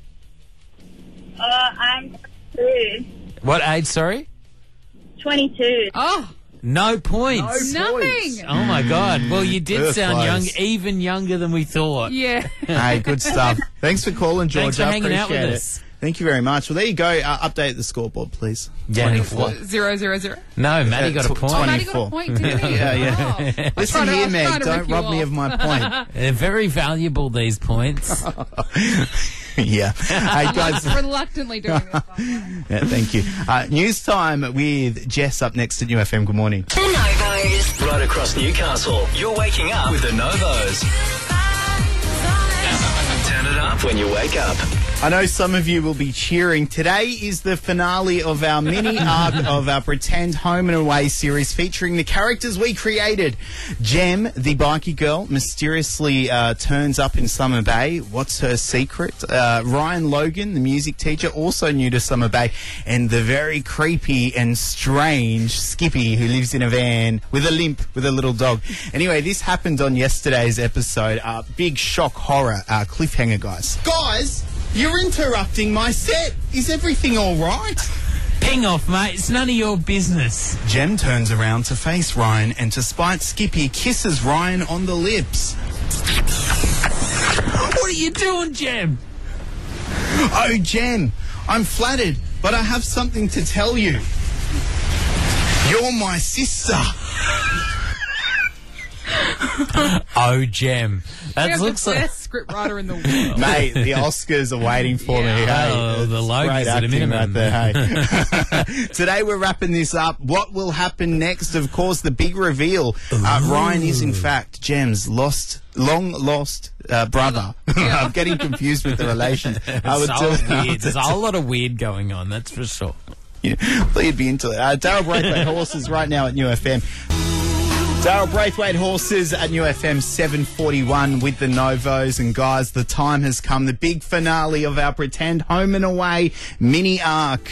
I'm 22. What age, sorry? 22. Oh, No points. nothing. Oh, my God. Well, you did We're sound young, close. even younger than we thought. Yeah. Hey, good stuff. Thanks for calling, Georgia. Thanks for hanging out with Appreciate us. it. Thank you very much. Well, there you go. Update the scoreboard, please. Yeah. 24. 0, 0, 0. No, Maddie got a point. Oh, Maddie got 24. a point, didn't he? Yeah. Oh. Listen I here, was Meg. trying to Don't rip you rob me off. of my point. They're very valuable, these points. Yeah. Hey, guys. Reluctantly doing this. Yeah, thank you. News time with Jess up next at UFM. Good morning. The Novos. Right across Newcastle, you're waking up with the Novos. Turn it up when you wake up. I know some of you will be cheering. Today is the finale of our mini arc of our Pretend Home and Away series featuring the characters we created. Jem, the bikie girl, mysteriously turns up in Summer Bay. What's her secret? Ryan Logan, the music teacher, also new to Summer Bay. And the very creepy and strange Skippy, who lives in a van with a limp with a little dog. Anyway, this happened on yesterday's episode. Big shock horror cliffhanger, guys. Guys! You're interrupting my set. Is everything all right? Ping off, mate. It's none of your business. Jem turns around to face Ryan and, to spite Skippy, kisses Ryan on the lips. What are you doing, Jem? Oh, Jem, I'm flattered, but I have something to tell you. You're my sister. Oh, Jem. That That looks the like... best scriptwriter in the world. Mate, the Oscars are waiting for me. Hey, Oh, the It's Logies great at a acting minimum. right there, hey. Today we're wrapping this up. What will happen next? Of course, the big reveal. Ryan is, in fact, Jem's long lost brother. I'm getting confused with the relations. There's a whole lot of weird going on, that's for sure. Yeah, well, you'd be into it. Daryl Braithwaite Horses right now at New FM. Daryl Braithwaite Horses at New FM 7:41 with the Novos. And guys, the time has come. The big finale of our Pretend Home and Away mini arc.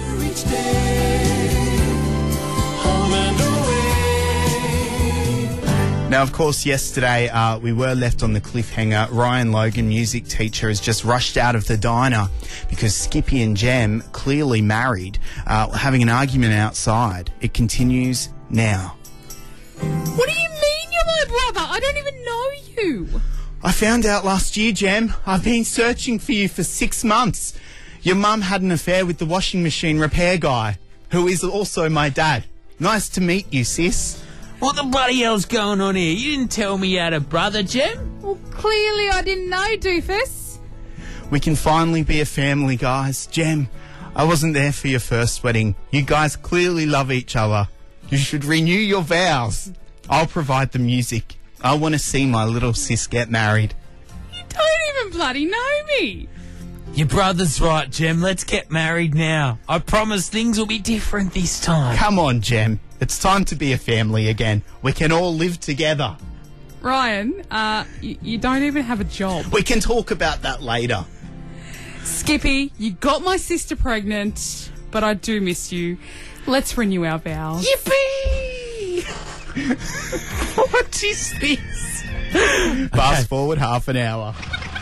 Now, of course, yesterday we were left on the cliffhanger. Ryan Logan, music teacher, has just rushed out of the diner because Skippy and Jem, clearly married, having an argument outside. It continues now. What do you mean you're my brother? I don't even know you. I found out last year, Jem. I've been searching for you for 6 months. Your mum had an affair with the washing machine repair guy, who is also my dad. Nice to meet you, sis. What the bloody hell's going on here? You didn't tell me you had a brother, Jem? Well, clearly I didn't know, doofus. We can finally be a family, guys. Jem, I wasn't there for your first wedding. You guys clearly love each other. You should renew your vows. I'll provide the music. I want to see my little sis get married. You don't even bloody know me. Your brother's right, Jem. Let's get married now. I promise things will be different this time. Come on, Jem. It's time to be a family again. We can all live together. Ryan, you don't even have a job. We can talk about that later. Skippy, you got my sister pregnant, but I do miss you. Let's renew our vows. Yippee! What is this? Fast forward half an hour.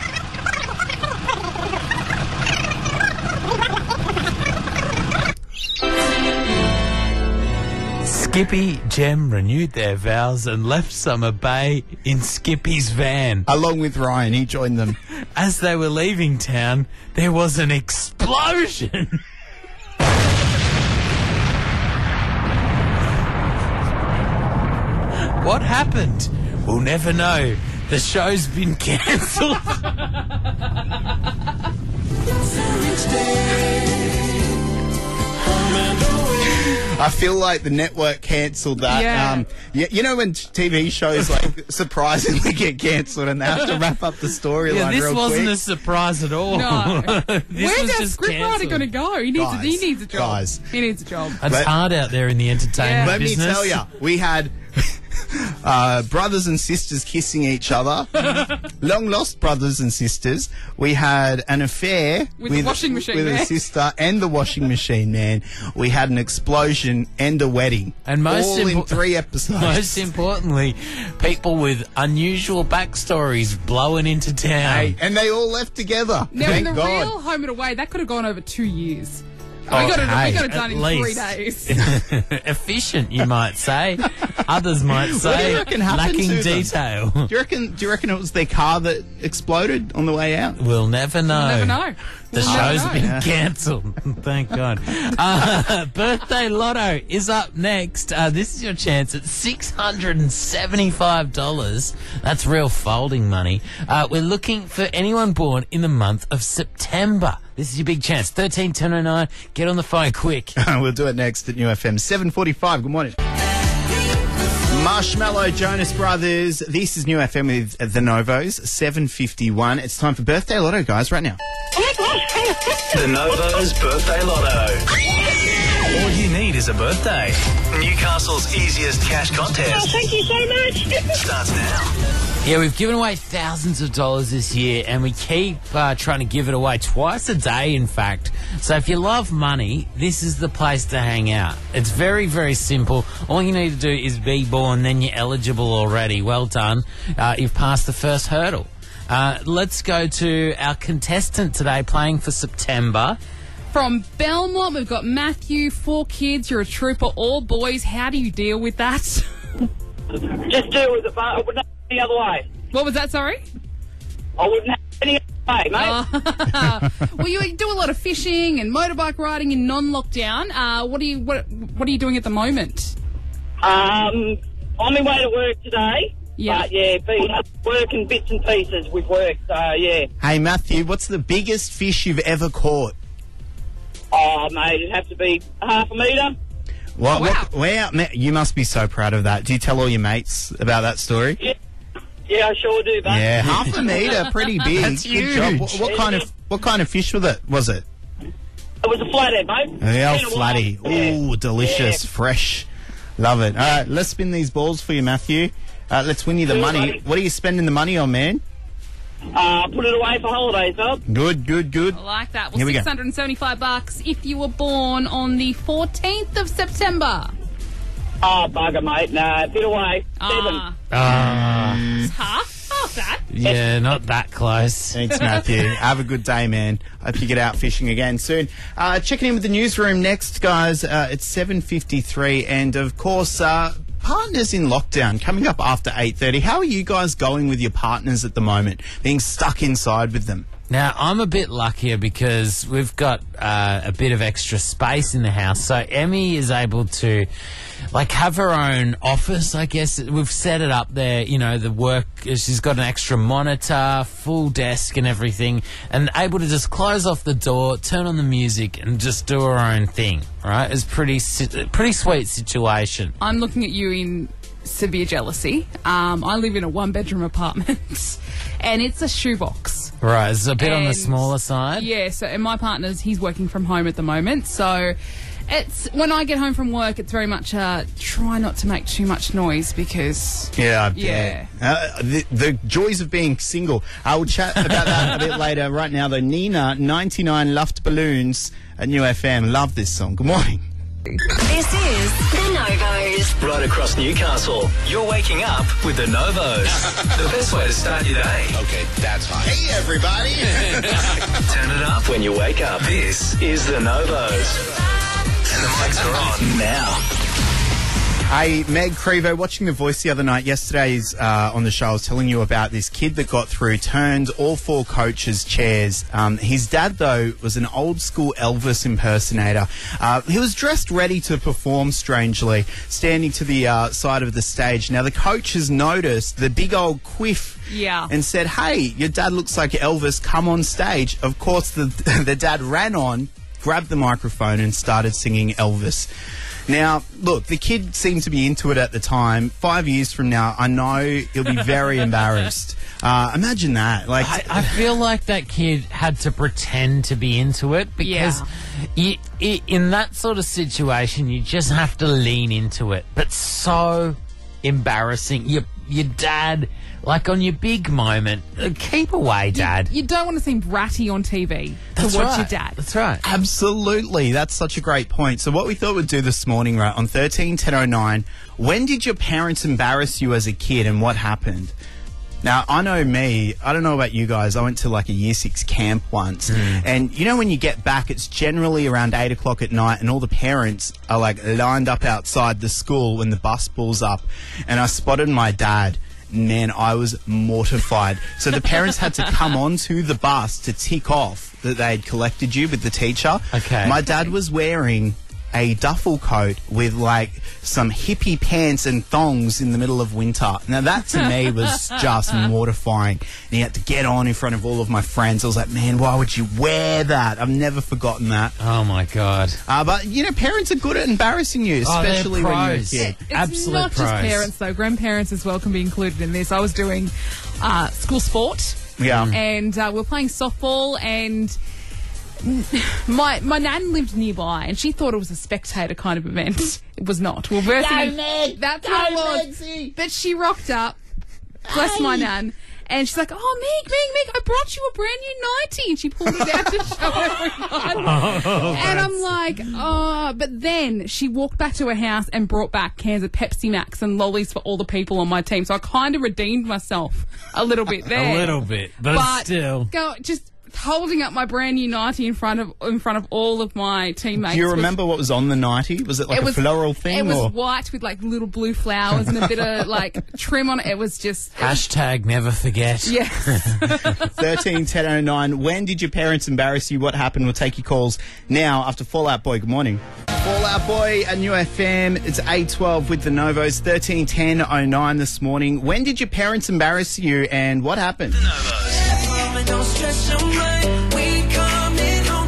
Skippy, Jem renewed their vows and left Summer Bay in Skippy's van. Along with Ryan, he joined them. As they were leaving town, there was an explosion. What happened? We'll never know. The show's been cancelled. I feel like the network cancelled that. Yeah. You know when TV shows like surprisingly get cancelled and they have to wrap up the storyline Yeah, this real wasn't quick? a surprise at all. No. This Where's was our just scriptwriter going to go? He needs a job. Guys. He needs a job. It's hard out there in the entertainment Let business. me tell you, we had brothers and sisters kissing each other. Long lost brothers and sisters. We had an affair With the washing machine, with a man. sister and the washing machine man. We had an explosion and a wedding. And all in 3 episodes. Most importantly, people with unusual backstories blowing into town. Hey, and they all left together. Now, Thank in the God. real Home and Away, that could have gone over 2 years. Oh, we got it at done in least. 3 days. Efficient, you might say. Others might What do say you reckon happened lacking to them? detail. Do you reckon it was their car that exploded on the way out? We'll never know. We'll never know. The We'll never show's know. been cancelled. Thank God. Birthday Lotto is up next. This is your chance at $675. That's real folding money. We're looking for anyone born in the month of September. This is your big chance. 13 1009. Get on the phone quick. We'll do it next at New FM 7:45. Good morning. Marshmallow, Jonas Brothers. This is New FM with the Novos, 7:51. It's time for Birthday Lotto, guys, right now. The Novos Birthday Lotto. All you need is a birthday. Newcastle's easiest cash contest Thank you so much. starts now. Yeah, we've given away thousands of dollars this year, and we keep trying to give it away twice a day, in fact. So if you love money, this is the place to hang out. It's very, very simple. All you need to do is be born, then you're eligible already. Well done. You've passed the first hurdle. Let's go to our contestant today playing for September. From Belmont, we've got Matthew, 4 kids. You're a trooper, all boys. How do you deal with that? Just deal with it, mate. I wouldn't have any other way. What was that, sorry? I wouldn't have any other way, mate. Well, you do a lot of fishing and motorbike riding in non-lockdown. What are you doing at the moment? On my way to work today. Yeah. But, yeah, working bits and pieces with work, so, yeah. Hey, Matthew, what's the biggest fish you've ever caught? Oh, mate, it'd have to be half a metre. Wow, you must be so proud of that. Do you tell all your mates about that story? Yeah, I sure do, mate. Yeah, half a metre, pretty big. That's Good job. huge. What kind of fish was it? It was a flathead, mate. The old Been a flatty. while. Yeah. Ooh, delicious, fresh. Love it. All right, let's spin these balls for you, Matthew. Let's win you the Sure, money. buddy. What are you spending the money on, man? Put it away for holidays, huh? Good. I like that. Well, Here we go. $675 if you were born on the 14th of September. Oh, bugger, mate. Nah, bit away. 7. It's half that. Yeah, not that close. Thanks, Matthew. Have a good day, man. Hope you get out fishing again soon. Checking in with the newsroom next, guys. It's 7:53, and of course, partners in lockdown coming up after 8:30. How are you guys going with your partners at the moment? Being stuck inside with them? Now, I'm a bit luckier because we've got a bit of extra space in the house. So Emmy is able to, have her own office, I guess. We've set it up there, the work. She's got an extra monitor, full desk and everything, and able to just close off the door, turn on the music, and just do her own thing, right? It's pretty sweet situation. I'm looking at you in severe jealousy. I live in a one-bedroom apartment, and it's a shoebox. Right, it's a bit on the smaller side. Yeah, and my partner's, he's working from home at the moment, so it's when I get home from work, it's very much try not to make too much noise because... Yeah, I bet. The joys of being single. I will chat about that a bit later. Right now, though, Nina, 99 Luftballons at New FM. Love this song. Good morning. This is The Novos. Right across Newcastle, you're waking up with the Novos. The best way to start your day. Okay, that's hot. Hey, everybody. Turn it up when you wake up. This is the Novos. And the mics are on now. Hey, Meg Crevo, watching The Voice the other night, yesterday's on the show, I was telling you about this kid that got through, turned all four coaches' chairs. His dad, though, was an old-school Elvis impersonator. He was dressed ready to perform, strangely, standing to the side of the stage. Now, the coach has noticed the big old quiff and said, hey, your dad looks like Elvis, come on stage. Of course, the dad ran on, grabbed the microphone and started singing Elvis. Now, look, the kid seemed to be into it at the time. 5 years from now, I know he'll be very embarrassed. Imagine that. I feel like that kid had to pretend to be into it because in that sort of situation, you just have to lean into it. But so embarrassing. Your dad... on your big moment, keep away, Dad. You don't want to seem bratty on TV to watch your dad. That's right. Absolutely. That's such a great point. So what we thought we'd do this morning, right, on 13-1009, when did your parents embarrass you as a kid and what happened? Now, I know me, I don't know about you guys, I went to a year 6 camp once, and when you get back, it's generally around 8 o'clock at night, and all the parents are lined up outside the school when the bus pulls up, and I spotted my dad. Man, I was mortified. So the parents had to come onto the bus to tick off that they had collected you with the teacher. Okay. My dad was wearing a duffel coat with some hippie pants and thongs in the middle of winter. Now that to me was just mortifying. And he had to get on in front of all of my friends. I was like, man, why would you wear that? I've never forgotten that. Oh my God. But parents are good at embarrassing you, especially when you're a kid. It's absolute not just parents though. Grandparents as well can be included in this. I was doing school sport. Yeah. And we were playing softball and my nan lived nearby and she thought it was a spectator kind of event. It was not. Well, that's what it was. But she rocked up, bless my nan, and she's like, oh, Meg, I brought you a brand new 90. And she pulled it out to show everyone. And I'm like, but then she walked back to her house and brought back cans of Pepsi Max and lollies for all the people on my team. So I kind of redeemed myself a little bit there. A little bit, but still. Just holding up my brand new 90 in front of all of my teammates. Do you remember what was on the 90? Was it a floral thing? It was white with little blue flowers and a bit of trim on it. It was just... Hashtag never forget. Yes. 13-1009. When did your parents embarrass you? What happened? We'll take your calls now after Fallout Boy. Good morning. Fallout Boy at New FM. It's 8:12 with the Novos. 13-1009 this morning. When did your parents embarrass you and what happened? The Novos. Don't stress your mind. We coming home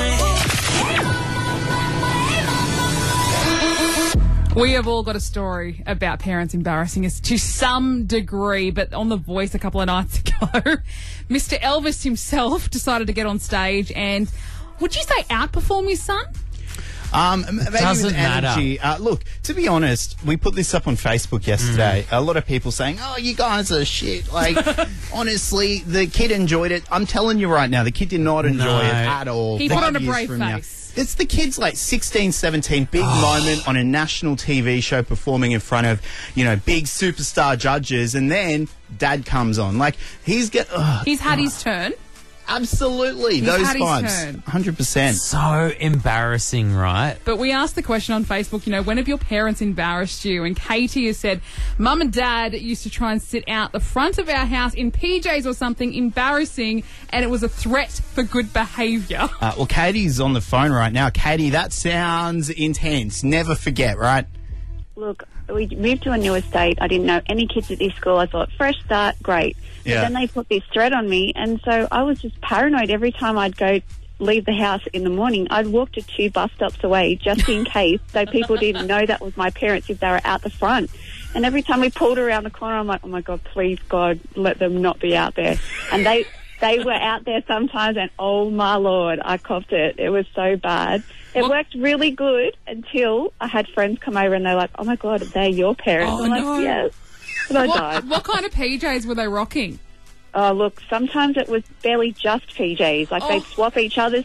tonight. We have all got a story about parents embarrassing us to some degree, but on The Voice a couple of nights ago, Mr. Elvis himself decided to get on stage and, would you say, outperform his son? Maybe doesn't with energy. Look, to be honest, we put this up on Facebook yesterday. A lot of people saying, oh, you guys are shit. Honestly, the kid enjoyed it. I'm telling you right now, the kid did not enjoy it at all. He put on a brave face. It's the kid's 16, 17, big moment on a national TV show performing in front of, big superstar judges, and then Dad comes on. He's had his turn. Absolutely. Those had his vibes. turn. 100%. So embarrassing, right? But we asked the question on Facebook, when have your parents embarrassed you? And Katie has said, Mum and Dad used to try and sit out the front of our house in PJs or something embarrassing, and it was a threat for good behaviour. Well, Katie's on the phone right now. Katie, that sounds intense. Never forget, right? Look, we moved to a new estate. I didn't know any kids at this school. I thought, fresh start, great. But then they put this threat on me, and so I was just paranoid every time I'd go leave the house in the morning. I'd walk to 2 bus stops away just in case, so people didn't know that was my parents if they were out the front. And every time we pulled around the corner, I'm like, oh my God, please God, let them not be out there. And they were out there sometimes, and oh my Lord, I copped it. It was so bad. It worked really good until I had friends come over and they're like, oh my God, they're your parents. Oh, I'm no. like, yes. And I died. What kind of PJs were they rocking? Oh, look, sometimes it was barely just PJs. Like, they'd swap each other's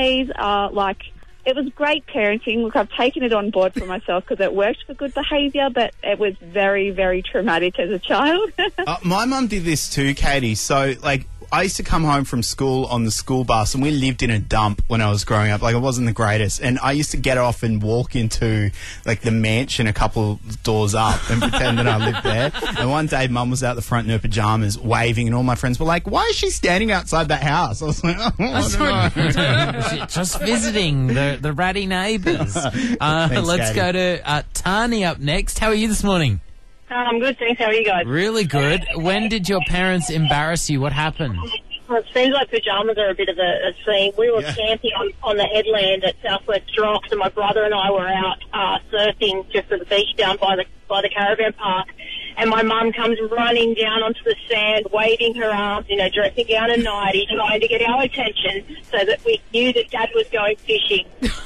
PJs. It was great parenting. Look, I've taken it on board for myself because it worked for good behaviour, but it was very, very traumatic as a child. My mum did this too, Katie. So, I used to come home from school on the school bus, and we lived in a dump when I was growing up. It wasn't the greatest. And I used to get off and walk into, the mansion a couple doors up and pretend that I lived there. And one day, Mum was out the front in her pyjamas waving, and all my friends were like, why is she standing outside that house? I was like, oh, I don't know. Just visiting the ratty neighbours. Let's go to Tani up next. How are you this morning? I'm good, thanks. How are you guys? Really good. When did your parents embarrass you? What happened? Well, it seems like pyjamas are a bit of a scene. We were camping on the headland at Southwest Rocks, and my brother and I were out surfing just at the beach down by the caravan park. And my mum comes running down onto the sand, waving her arms, dressing gown and nightie, trying to get our attention so that we knew that Dad was going fishing.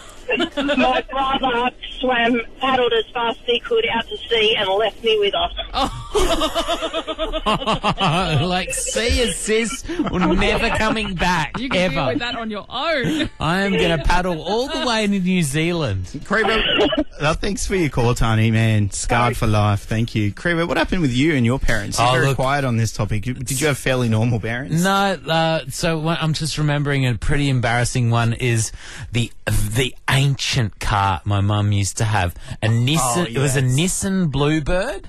My brother paddled as fast as he could out to sea and left me with us. See you, sis. We're never coming back, You can ever. deal with that on your own. I am going to paddle all the way to New Zealand. Creeper, thanks for your call, Tani, man. Scarred for life. Thank you. Creeper, what happened with you and your parents? You're very quiet on this topic. Did you have fairly normal parents? No, so I'm just remembering a pretty embarrassing one is the ancient car my mum used to have. A Nissan. It was a Nissan Bluebird.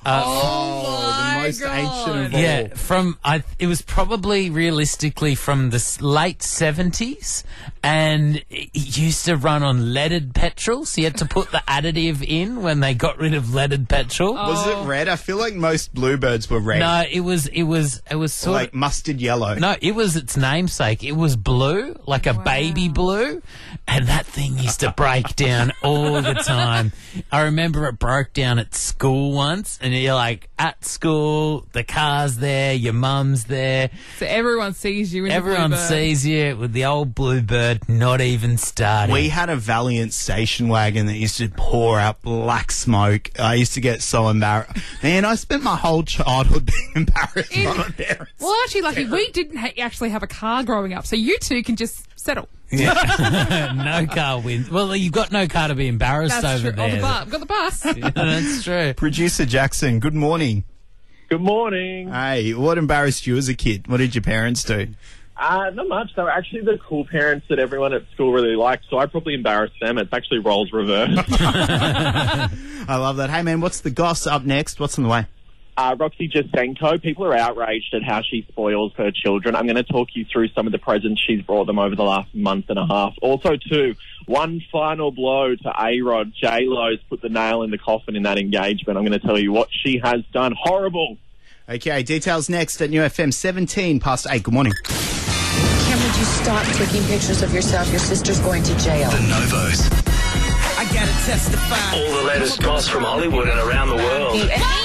the most ancient of all. Yeah, it was probably realistically from the late 70s, and it used to run on leaded petrol, so you had to put the additive in when they got rid of leaded petrol. Was it red? I feel like most Bluebirds were red. No, it was sort like of mustard yellow. No, it was its namesake. It was blue, like a baby blue, and that thing used to break down all the time. I remember it broke down at school once, and you're like, at school, the car's there, your mum's there. So everyone sees you in Everyone the Bluebird. sees you with the old Bluebird not even starting. We had a Valiant station wagon that used to pour out black smoke. I used to get so embarrassed. Man, I spent my whole childhood being embarrassed by my parents. Well, actually, lucky we didn't actually have a car growing up, so you two can just settle. Yeah. No car wins. Well, you've got no car to be embarrassed That's over true. there. I've got the bus. Yeah, that's true. Producer Jackson, good morning. Good morning. Hey, what embarrassed you as a kid? What did your parents do? Not much. They were actually the cool parents that everyone at school really liked, so I probably embarrassed them. It's actually roles reversed. I love that. Hey, man, what's the goss up next? What's on the way? Roxy Jacenko, people are outraged at how she spoils her children. I'm going to talk you through some of the presents she's brought them over the last month and a half. Also, too, one final blow to A-Rod. J-Lo's put the nail in the coffin in that engagement. I'm going to tell you what she has done. Horrible. Okay, details next at New FM 17 past 8. Good morning. Kim, would you stop taking pictures of yourself? Your sister's going to jail. The Novos. I gotta testify. All the latest goss from Hollywood and around the world.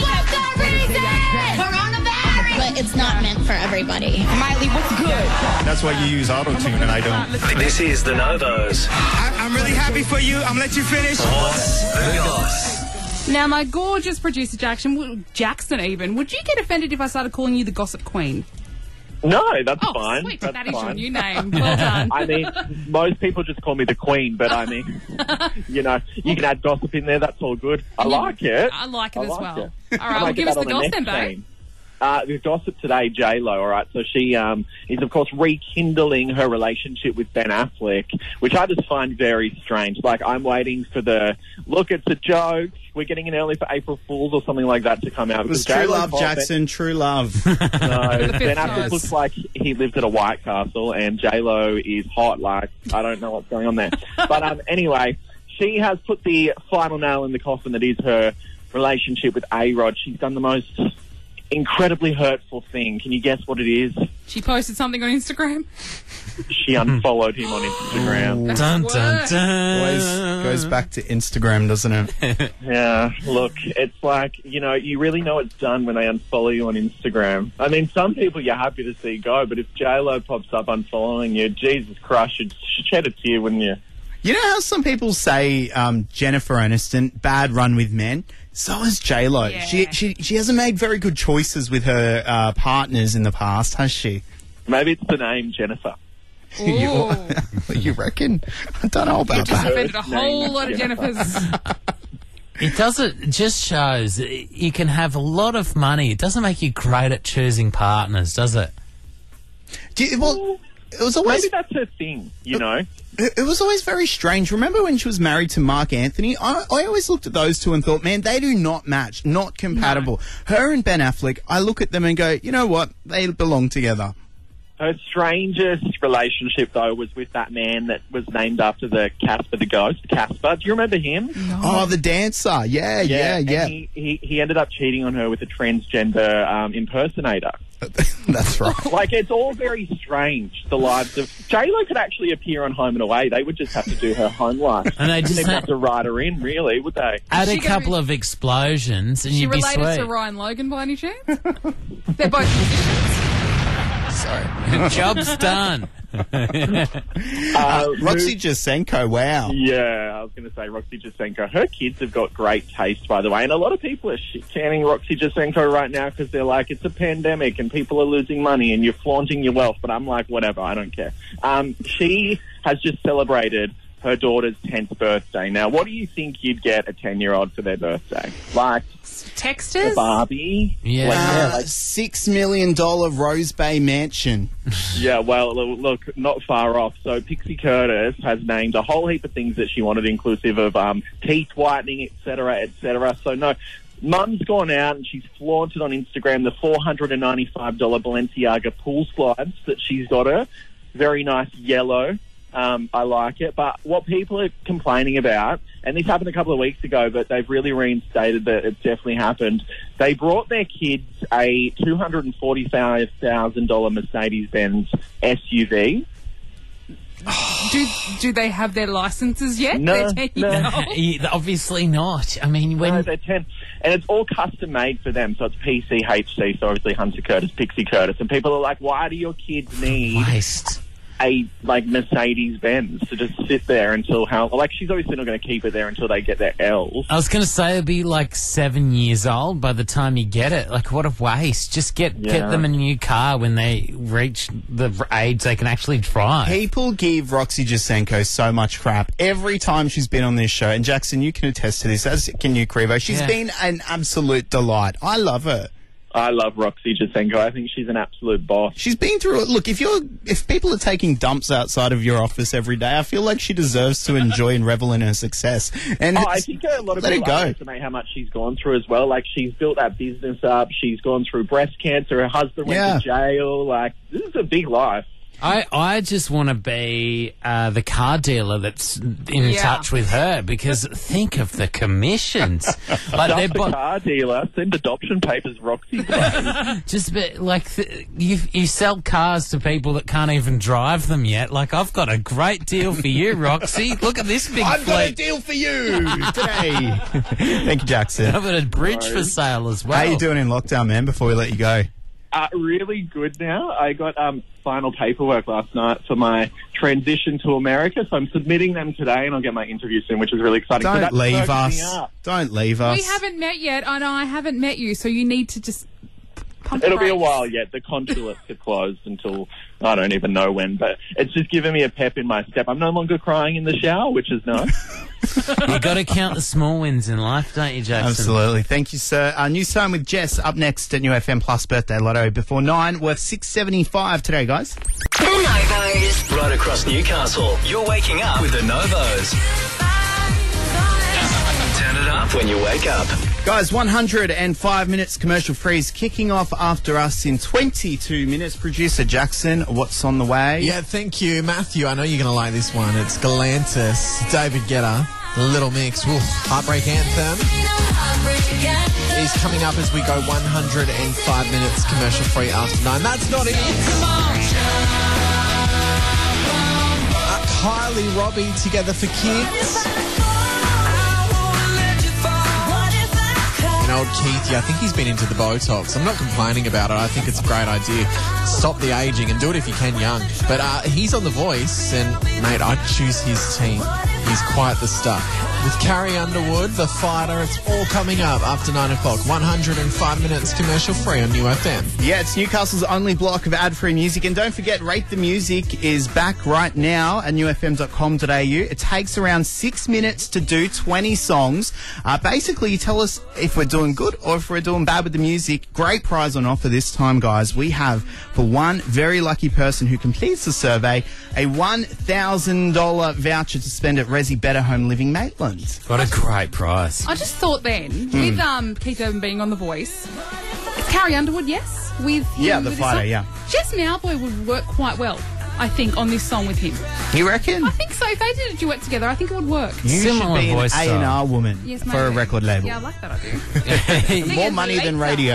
Coronavirus! But it's not meant for everybody. Miley, what's good? That's why you use auto-tune and I don't. This is the Novos. I'm really happy for you. I'm gonna let you finish. What's the goss? Now, my gorgeous producer Jackson, even, would you get offended if I started calling you the Gossip Queen? No, that's fine. Sweet, that's that is your fine. new name. Well done. I mean, most people just call me the Queen, but I mean, you know, you can add gossip in there. That's all good. I like it. I like it as well. It. All right, well, give us the goss then, babe. The gossip today, J-Lo, all right? So she is, of course, rekindling her relationship with Ben Affleck, which I just find very strange. Like, I'm waiting for the, look, it's a joke, we're getting in early for April Fools or something like that to come out. It was true love, Jackson, true love. No, Ben Affleck looks like he lives at a White Castle, and J-Lo is hot, like, I don't know what's going on there. But anyway, she has put the final nail in the coffin that is her relationship with A-Rod. She's done the most incredibly hurtful thing. Can you guess what it is? She posted something on Instagram. She unfollowed him on Instagram. Dun, dun, dun. Always goes back to Instagram, doesn't it? Yeah, look, it's like, you know, you really know it's done when they unfollow you on Instagram. I mean, some people you're happy to see go, but if J-Lo pops up unfollowing you, Jesus Christ, you'd shed a tear, wouldn't you? You know how some people say Jennifer Aniston, bad run with men? So is J-Lo. Yeah. She hasn't made very good choices with her partners in the past, has she? Maybe it's the name Jennifer. You reckon? I don't know about You just that. offended a whole lot of Jennifers. It just shows you can have a lot of money. It doesn't make you great at choosing partners, does it? It was always... Maybe that's her thing, you know? It was always very strange. Remember when she was married to Mark Anthony? I always looked at those two and thought, man, they do not match, not compatible. No. Her and Ben Affleck, I look at them and go, you know what? They belong together. Her strangest relationship, though, was with that man that was named after the Casper the Ghost, Casper. Do you remember him? No. Oh, the dancer. Yeah. He ended up cheating on her with a transgender impersonator. That's right. Like, it's all very strange, the lives of... J-Lo could actually appear on Home and Away. They would just have to do her home life. And they just have to write her in, really, would they? Add a couple of explosions and you'd be sweet. She related to Ryan Logan by any chance? They're both musicians. Sorry. Job's done. Roxy Jacenko, wow. Yeah, I was going to say Roxy Jacenko. Her kids have got great taste, by the way, and a lot of people are shit-canning Roxy Jacenko right now because they're like, it's a pandemic and people are losing money and you're flaunting your wealth, but I'm like, whatever, I don't care. She has just celebrated her daughter's 10th birthday. Now, what do you think you'd get a 10-year-old for their birthday? Like... Texters? Barbie? Yeah. $6 million Rose Bay mansion. Yeah, well, look, not far off. So Pixie Curtis has named a whole heap of things that she wanted, inclusive of teeth whitening, etc., etc. So, no, Mum's gone out and she's flaunted on Instagram the $495 Balenciaga pool slides that she's got her. Very nice yellow. I like it. But what people are complaining about, and this happened a couple of weeks ago, but they've really reinstated that it's definitely happened. They brought their kids a $245,000 Mercedes-Benz SUV. Do they have their licenses yet? No. Obviously not. I mean, when... No, they're 10. And it's all custom made for them. So it's PCHC, so obviously Hunter Curtis, Pixie Curtis. And people are like, why do your kids need... Waste. A Mercedes-Benz to just sit there until she's obviously not going to keep it there until they get their L's. I was going to say it'd be like 7 years old by the time you get it. Like, what a waste. Just get them a new car when they reach the age they can actually drive. People give Roxy Jacenko so much crap every time she's been on this show. And Jackson, you can attest to this, as can you, Crevo. She's been an absolute delight. I love her. I love Roxy Jacenko. I think she's an absolute boss. She's been through it. Look, if people are taking dumps outside of your office every day, I feel like she deserves to enjoy and revel in her success. And I think a lot of people underestimate how much she's gone through as well. Like, she's built that business up. She's gone through breast cancer. Her husband went to jail. Like, this is a big life. I just want to be the car dealer that's in touch with her, because think of the commissions. Like they're the car dealer. Send adoption papers, Roxy. Just like you sell cars to people that can't even drive them yet. Like, I've got a great deal for you, Roxy. Look at this big I've fleet. got a deal for you today. Thank you, Jackson. I've got a bridge for sale as well. How you doing in lockdown, man, before we let you go? Really good now. I got final paperwork last night for my transition to America, so I'm submitting them today and I'll get my interview soon, which is really exciting. Don't leave us. Don't leave us. We haven't met yet. I know I haven't met you, so you need to just pump It'll the be a brakes. while yet. The consulates are closed until I don't even know when, but it's just giving me a pep in my step. I'm no longer crying in the shower, which is nice. You got to count the small wins in life, don't you, Jackson? Absolutely. Thank you, sir. News time with Jess up next at New FM Plus Birthday Lotto before 9, worth $6.75 today, guys. The Novos. Right across Newcastle, you're waking up with the Novos. Turn it up when you wake up. Guys, 105 minutes commercial free is kicking off after us in 22 minutes. Producer Jackson, what's on the way? Yeah, thank you, Matthew. I know you're going to like this one. It's Galantis, David Guetta, Little Mix, Heartbreak Anthem. Is coming up as we go 105 minutes commercial free after 9. That's not it. Kylie, Robbie together for kids. And old Keithy, I think he's been into the Botox. I'm not complaining about it. I think it's a great idea. Stop the aging and do it if you can young. But he's on The Voice, and, mate, I'd choose his team. He's quite the star. With Carrie Underwood, The Fighter, it's all coming up after 9 o'clock. 105 minutes commercial free on New FM. Yeah, it's Newcastle's only block of ad-free music. And don't forget, Rate the Music is back right now at newfm.com.au. It takes around 6 minutes to do 20 songs. Basically, you tell us if we're doing good or if we're doing bad with the music. Great prize on offer this time, guys. We have, for one very lucky person who completes the survey, a $1,000 voucher to spend at Resi Better Home Living Maitland. What a great prize. I just thought then, with Keith Urban being on The Voice, it's Carrie Underwood, yes? With him, Yeah, The with his Fighter, song. yeah. Jess Mowboy would work quite well, I think, on this song with him. You reckon? I think so. If they did a duet together, I think it would work. You should be an A&R woman Yes, for a maybe. record label. Yeah, I like that idea. More money than radio.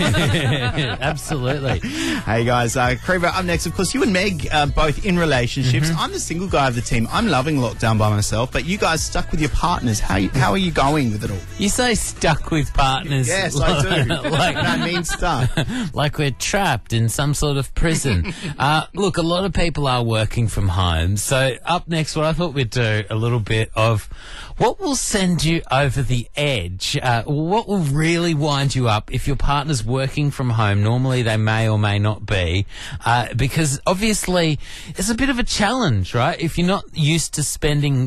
Absolutely. Hey guys, Crevo up next. Of course, you and Meg both in relationships. I'm the single guy of the team. I'm loving lockdown by myself, but you guys stuck with your partners. How are you going with it all? You say stuck with partners. Yes, I do. Like, I mean stuck. Like we're trapped in some sort of prison. Look, a lot of people are working from home. So up next, what I thought we'd do a little bit of what will send you over the edge, what will really wind you up if your partner's working from home. Normally they may or may not be, because obviously it's a bit of a challenge, right? If you're not used to spending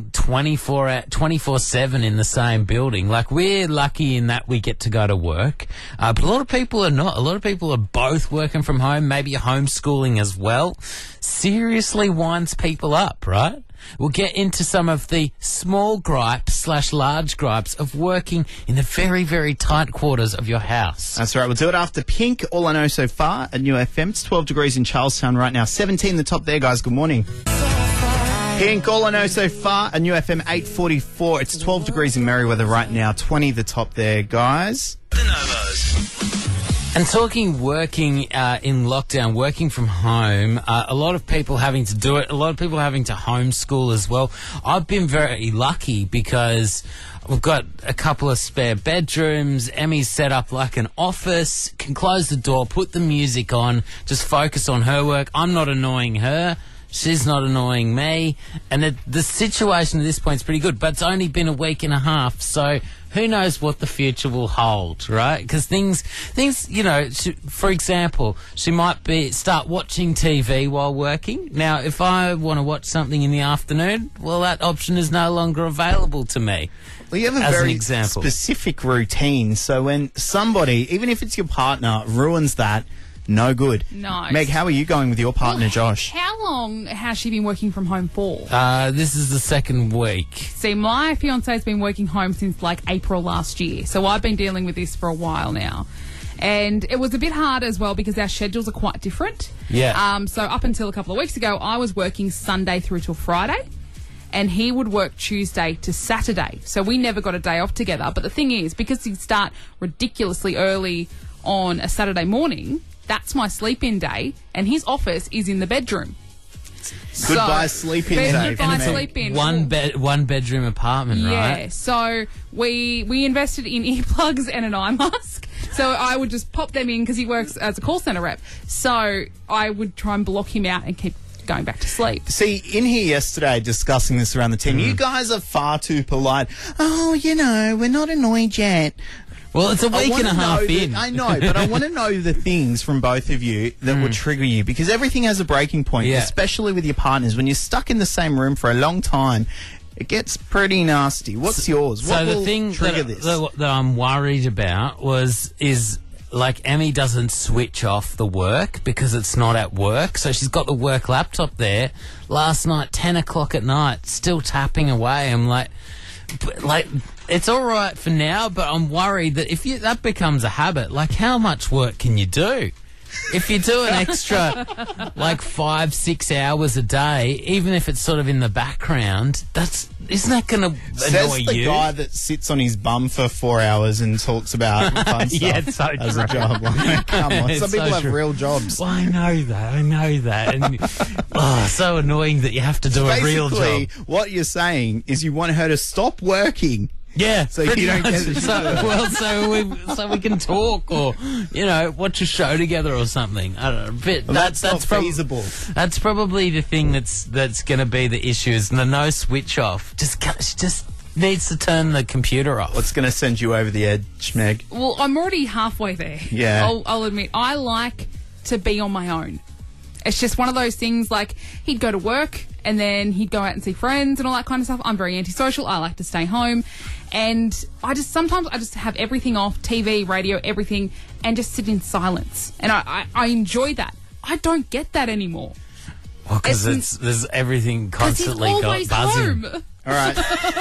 24/7 in the same building. Like, we're lucky in that we get to go to work, but a lot of people are not. A lot of people are both working from home, maybe homeschooling as well. Seriously winds people up, right? We'll get into some of the small gripes / large gripes of working in the very, very tight quarters of your house. That's right. We'll do it after Pink, All I Know So Far at New FM. It's 12 degrees in Charlestown right now. 17 the top there, guys. Good morning. Pink, All I Know So Far at New FM 8:44. It's 12 degrees in Merriweather right now. 20 the top there, guys. The Novos. And talking working in lockdown, working from home, a lot of people having to do it, a lot of people having to homeschool as well. I've been very lucky because we've got a couple of spare bedrooms. Emmy's set up like an office, can close the door, put the music on, just focus on her work. I'm not annoying her. She's not annoying me. And the situation at this point is pretty good, but it's only been a week and a half, so who knows what the future will hold, right? Because things, you know, for example, she might start watching TV while working. Now, if I want to watch something in the afternoon, well, that option is no longer available to me. Well, you have a very specific routine, so when somebody, even if it's your partner, ruins that, no good. No. Meg, how are you going with your partner, Josh? How long has she been working from home for? This is the second week. See, my fiance's been working home since like April last year, so I've been dealing with this for a while now. And it was a bit hard as well because our schedules are quite different. Yeah. So up until a couple of weeks ago, I was working Sunday through till Friday, and he would work Tuesday to Saturday. So we never got a day off together. But the thing is, because he'd start ridiculously early on a Saturday morning, that's my sleep-in day, and his office is in the bedroom. Goodbye sleep-in day. Goodbye sleep-in. One bedroom apartment, right? Yeah. So we invested in earplugs and an eye mask. So I would just pop them in because he works as a call centre rep. So I would try and block him out and keep going back to sleep. See, in here yesterday discussing this around the team, you guys are far too polite. Oh, you know, we're not annoyed yet. Well, it's a week and a half in. I know, but I want to know the things from both of you that would trigger you, because everything has a breaking point, especially with your partners. When you're stuck in the same room for a long time, it gets pretty nasty. What's yours? So What the will thing trigger that, this? that I'm worried about is like Emmy doesn't switch off the work because it's not at work. So she's got the work laptop there. Last night, 10 o'clock at night, still tapping away. I'm like, it's all right for now, but I'm worried that if that becomes a habit, like how much work can you do? If you do an extra, 5-6 hours a day, even if it's sort of in the background, isn't that going to annoy Says the you? guy that sits on his bum for 4 hours and talks about fun stuff Yeah, it's so as true. a job. Like, come on, It's some people so have true. real jobs. Well, I know that. And, so annoying that you have to do a real Basically, job. what you're saying is you want her to stop working. Yeah, So you don't get so we can talk or watch a show together or something. I don't know. But Well, that's not feasible. That's probably the thing that's going to be the issue is the no switch off. She just needs to turn the computer off. What's going to send you over the edge, Meg? Well, I'm already halfway there. Yeah. I'll admit, I like to be on my own. It's just one of those things, like, he'd go to work and then he'd go out and see friends and all that kind of stuff. I'm very antisocial. I like to stay home. And sometimes I just have everything off, TV, radio, everything, and just sit in silence. And I enjoy that. I don't get that anymore. Well, because there's everything constantly he's always buzzing. home. All right.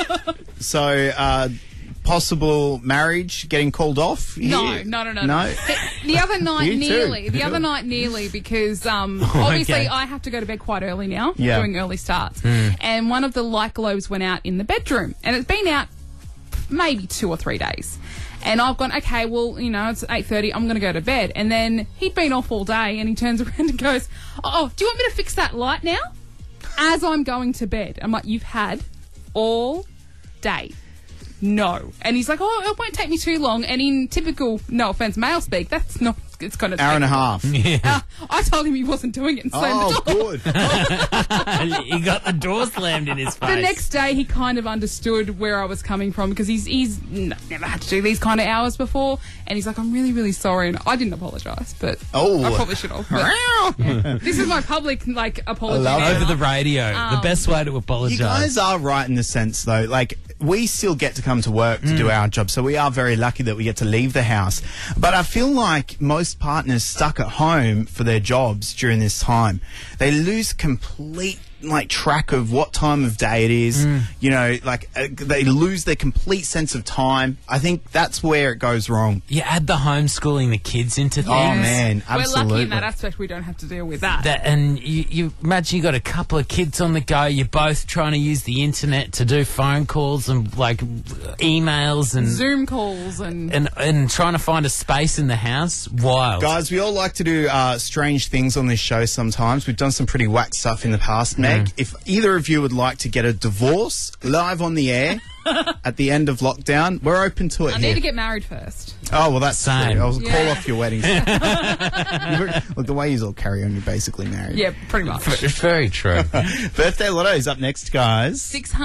So, possible marriage getting called off? No. here? No. No? The other night, You too. nearly. The other night, nearly, because obviously okay. I have to go to bed quite early now, Yeah. doing early starts. And one of the light globes went out in the bedroom. And it's been out maybe 2 or 3 days. And I've gone, okay, well, it's 8:30, I'm going to go to bed. And then he'd been off all day and he turns around and goes, oh, do you want me to fix that light now? As I'm going to bed. I'm like, you've had all day. No. And he's like, oh, it won't take me too long. And in typical, no offense, male speak, that's not, it's going to Hour and a half. Yeah. I told him he wasn't doing it and slammed Oh, the door. good. He got the door slammed in his face. The next day, he kind of understood where I was coming from because he's never had to do these kind of hours before. And he's like, I'm really, really sorry. And I didn't apologise, but I probably should have. But, yeah. This is my public, apology. love now. Over the radio. The best way to You apologise. guys are right in the sense, though, like, we still get to come to work to do our job, so we are very lucky that we get to leave the house. But I feel like most partners stuck at home for their jobs during this time, they lose complete track of what time of day it is. They lose their complete sense of time. I think that's where it goes wrong. You add the homeschooling the kids into things. Oh, man, We're absolutely. lucky in that aspect. We don't have to deal with that. And you imagine you got a couple of kids on the go. You're both trying to use the internet to do phone calls and emails and Zoom calls and trying to find a space in the house. Wild. Guys, we all like to do strange things on this show sometimes. We've done some pretty whack stuff in the past, Meg. If either of you would like to get a divorce live on the air at the end of lockdown, we're open to it I here. need to get married first. Oh, well, that's Same. true. I'll call Yeah. off your weddings. Look, the way you all carry on, you're basically married. Yeah, pretty much. It's very true. Birthday Lotto's up next, guys.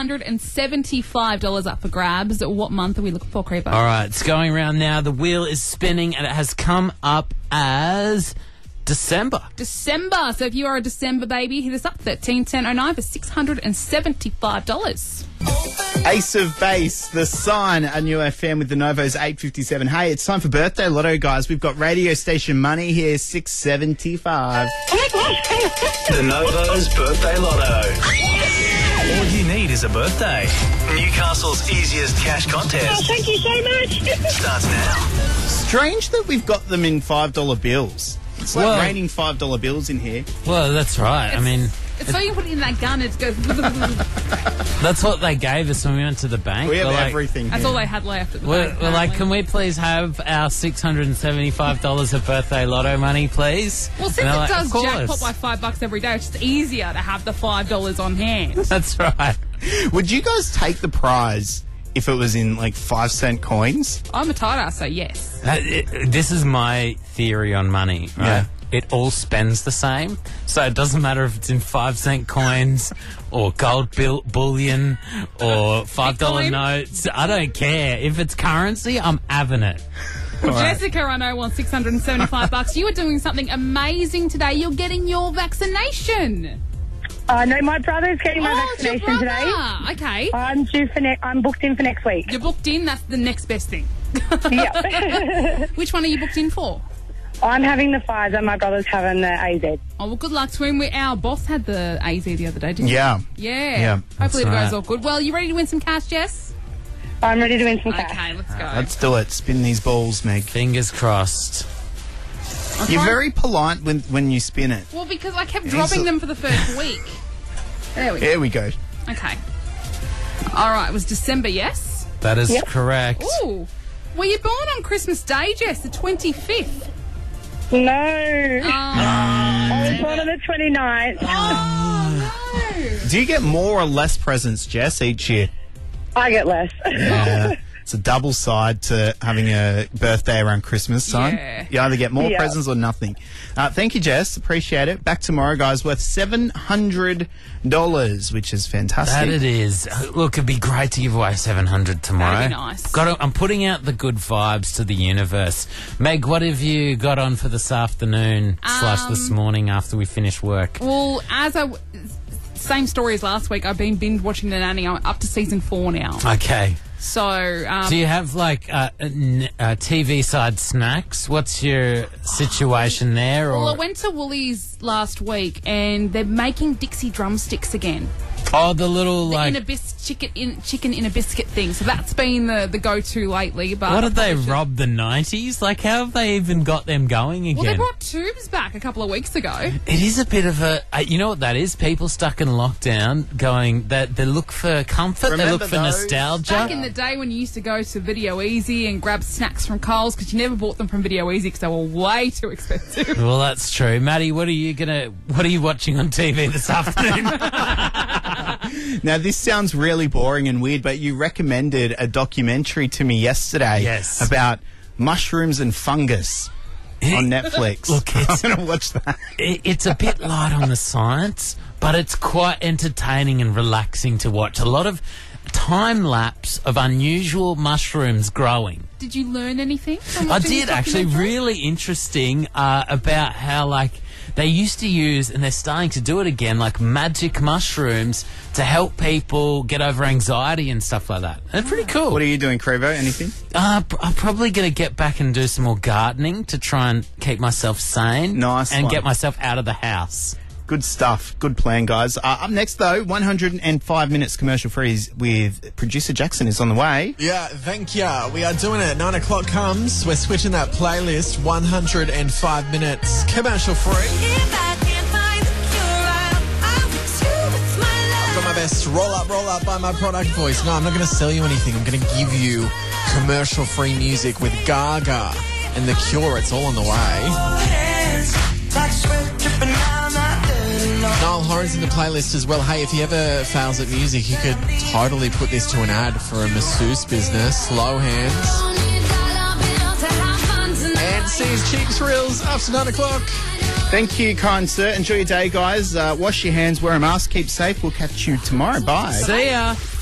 $675 up for grabs. What month are we looking for, Creeper? All right, it's going around now. The wheel is spinning and it has come up as December. December. So if you are a December baby, hit us up 131009 for $675. Ace of Base, The Sign, a new FM with the Novos 8:57. Hey, it's time for Birthday Lotto, guys. We've got radio station money here, $675. The Novos Birthday Lotto. All you need is a birthday. Newcastle's easiest cash contest Thank you so much. starts now. Strange that we've got them in $5 bills. It's like Well- raining $5 bills in here. Well, that's right. I mean, It's so you can put it in that gun and it goes... that's what they gave us when we went to the bank. We have We're like, everything That's here. all they had left at the We're, bank, we're like, apparently. can we please have our $675 of birthday lotto money, please? Well, since And it they're like, does "Of course." jackpot by $5 every day, it's just easier to have the $5 on hand. That's right. Would you guys take the prize if it was in 5-cent coins? I'm a tight ass, so yes. This is my theory on money, right? Yeah. It all spends the same. So it doesn't matter if it's in 5-cent coins or gold bullion or $5 Bitcoin? notes. I don't care. If it's currency, I'm having it. Well, Jessica, I know, wants $675. You are doing something amazing today. You're getting your vaccination. No, my brother's getting my Oh, it's your vaccination today. brother. Okay. I'm due for I'm booked in for next week. You're booked in. That's the next best thing. Yep. Which one are you booked in for? I'm having the Pfizer. My brother's having the AZ. Oh, well, good luck to him. Our boss had the AZ the other day, didn't he? Yeah. Yeah. Hopefully it That's goes right. all good. Well, you ready to win some cash, Jess? I'm ready to win some cash. Okay, let's go. Let's do it. Spin these balls, Meg. Fingers crossed. You're very polite when you spin it. Well, because I kept He's dropping a- them for the first week. There we go. Here we go. Okay. All right, it was December, yes? That is correct. Ooh. Were you born on Christmas Day, Jess, the 25th? No. I was born on the 29th. Oh, Do you get more or less presents, Jess, each year? I get less. Yeah. It's a double side to having a birthday around Christmas time. Yeah. You either get more Yeah. presents or nothing. Thank you, Jess. Appreciate it. Back tomorrow, guys, worth $700, which is fantastic. That it is. Look, it'd be great to give away 700 tomorrow. That'd be nice. I'm putting out the good vibes to the universe. Meg, what have you got on for this afternoon / this morning after we finish work? Well, same story as last week. I've been binge watching The Nanny. I'm up to season 4 now. Okay. So, Do you have TV side snacks? What's your situation there? well, I Or went to Woolies last week and they're making Dixie drumsticks again. the little Chicken in a biscuit thing. So that's been the go-to lately. But what did they rob the 90s? Like, how have they even got them going again? Well, they brought tubes back a couple of weeks ago. It is a bit of a, you know what that is? People stuck in lockdown going, that they look for comfort, they Remember look for those? nostalgia. Back in the day when you used to go to Video Easy and grab snacks from Coles because you never bought them from Video Easy because they were way too expensive. Well, that's true. Maddie, what are you watching on TV this afternoon? Now, this sounds really boring and weird, but you recommended a documentary to me yesterday about mushrooms and fungus on Netflix. Look, I'm going to watch that. It's a bit light on the science, but it's quite entertaining and relaxing to watch. A lot of time lapse of unusual mushrooms growing. Did you learn anything from I watching did, this actually. documentary? Really interesting about how, they used to use, and they're starting to do it again, magic mushrooms to help people get over anxiety and stuff like that. They're pretty cool. What are you doing, Crevo? Anything? I'm probably going to get back and do some more gardening to try and keep myself sane. Nice And one. get myself out of the house. Good stuff. Good plan, guys. Up next, though, 105 minutes commercial freeze with producer Jackson is on the way. Yeah, thank ya. We are doing it. 9 o'clock comes. We're switching that playlist. 105 minutes commercial free. I've got my best roll up by my product voice. No, I'm not going to sell you anything. I'm going to give you commercial free music with Gaga and The Cure. It's all on the way. Niall Horan's in the playlist as well. Hey, if he ever fails at music, you could totally put this to an ad for a masseuse business. Low hands. And C's Cheeks Reels after 9 o'clock. Thank you, kind sir. Enjoy your day, guys. Wash your hands, wear a mask, keep safe. We'll catch you tomorrow. Bye. See ya.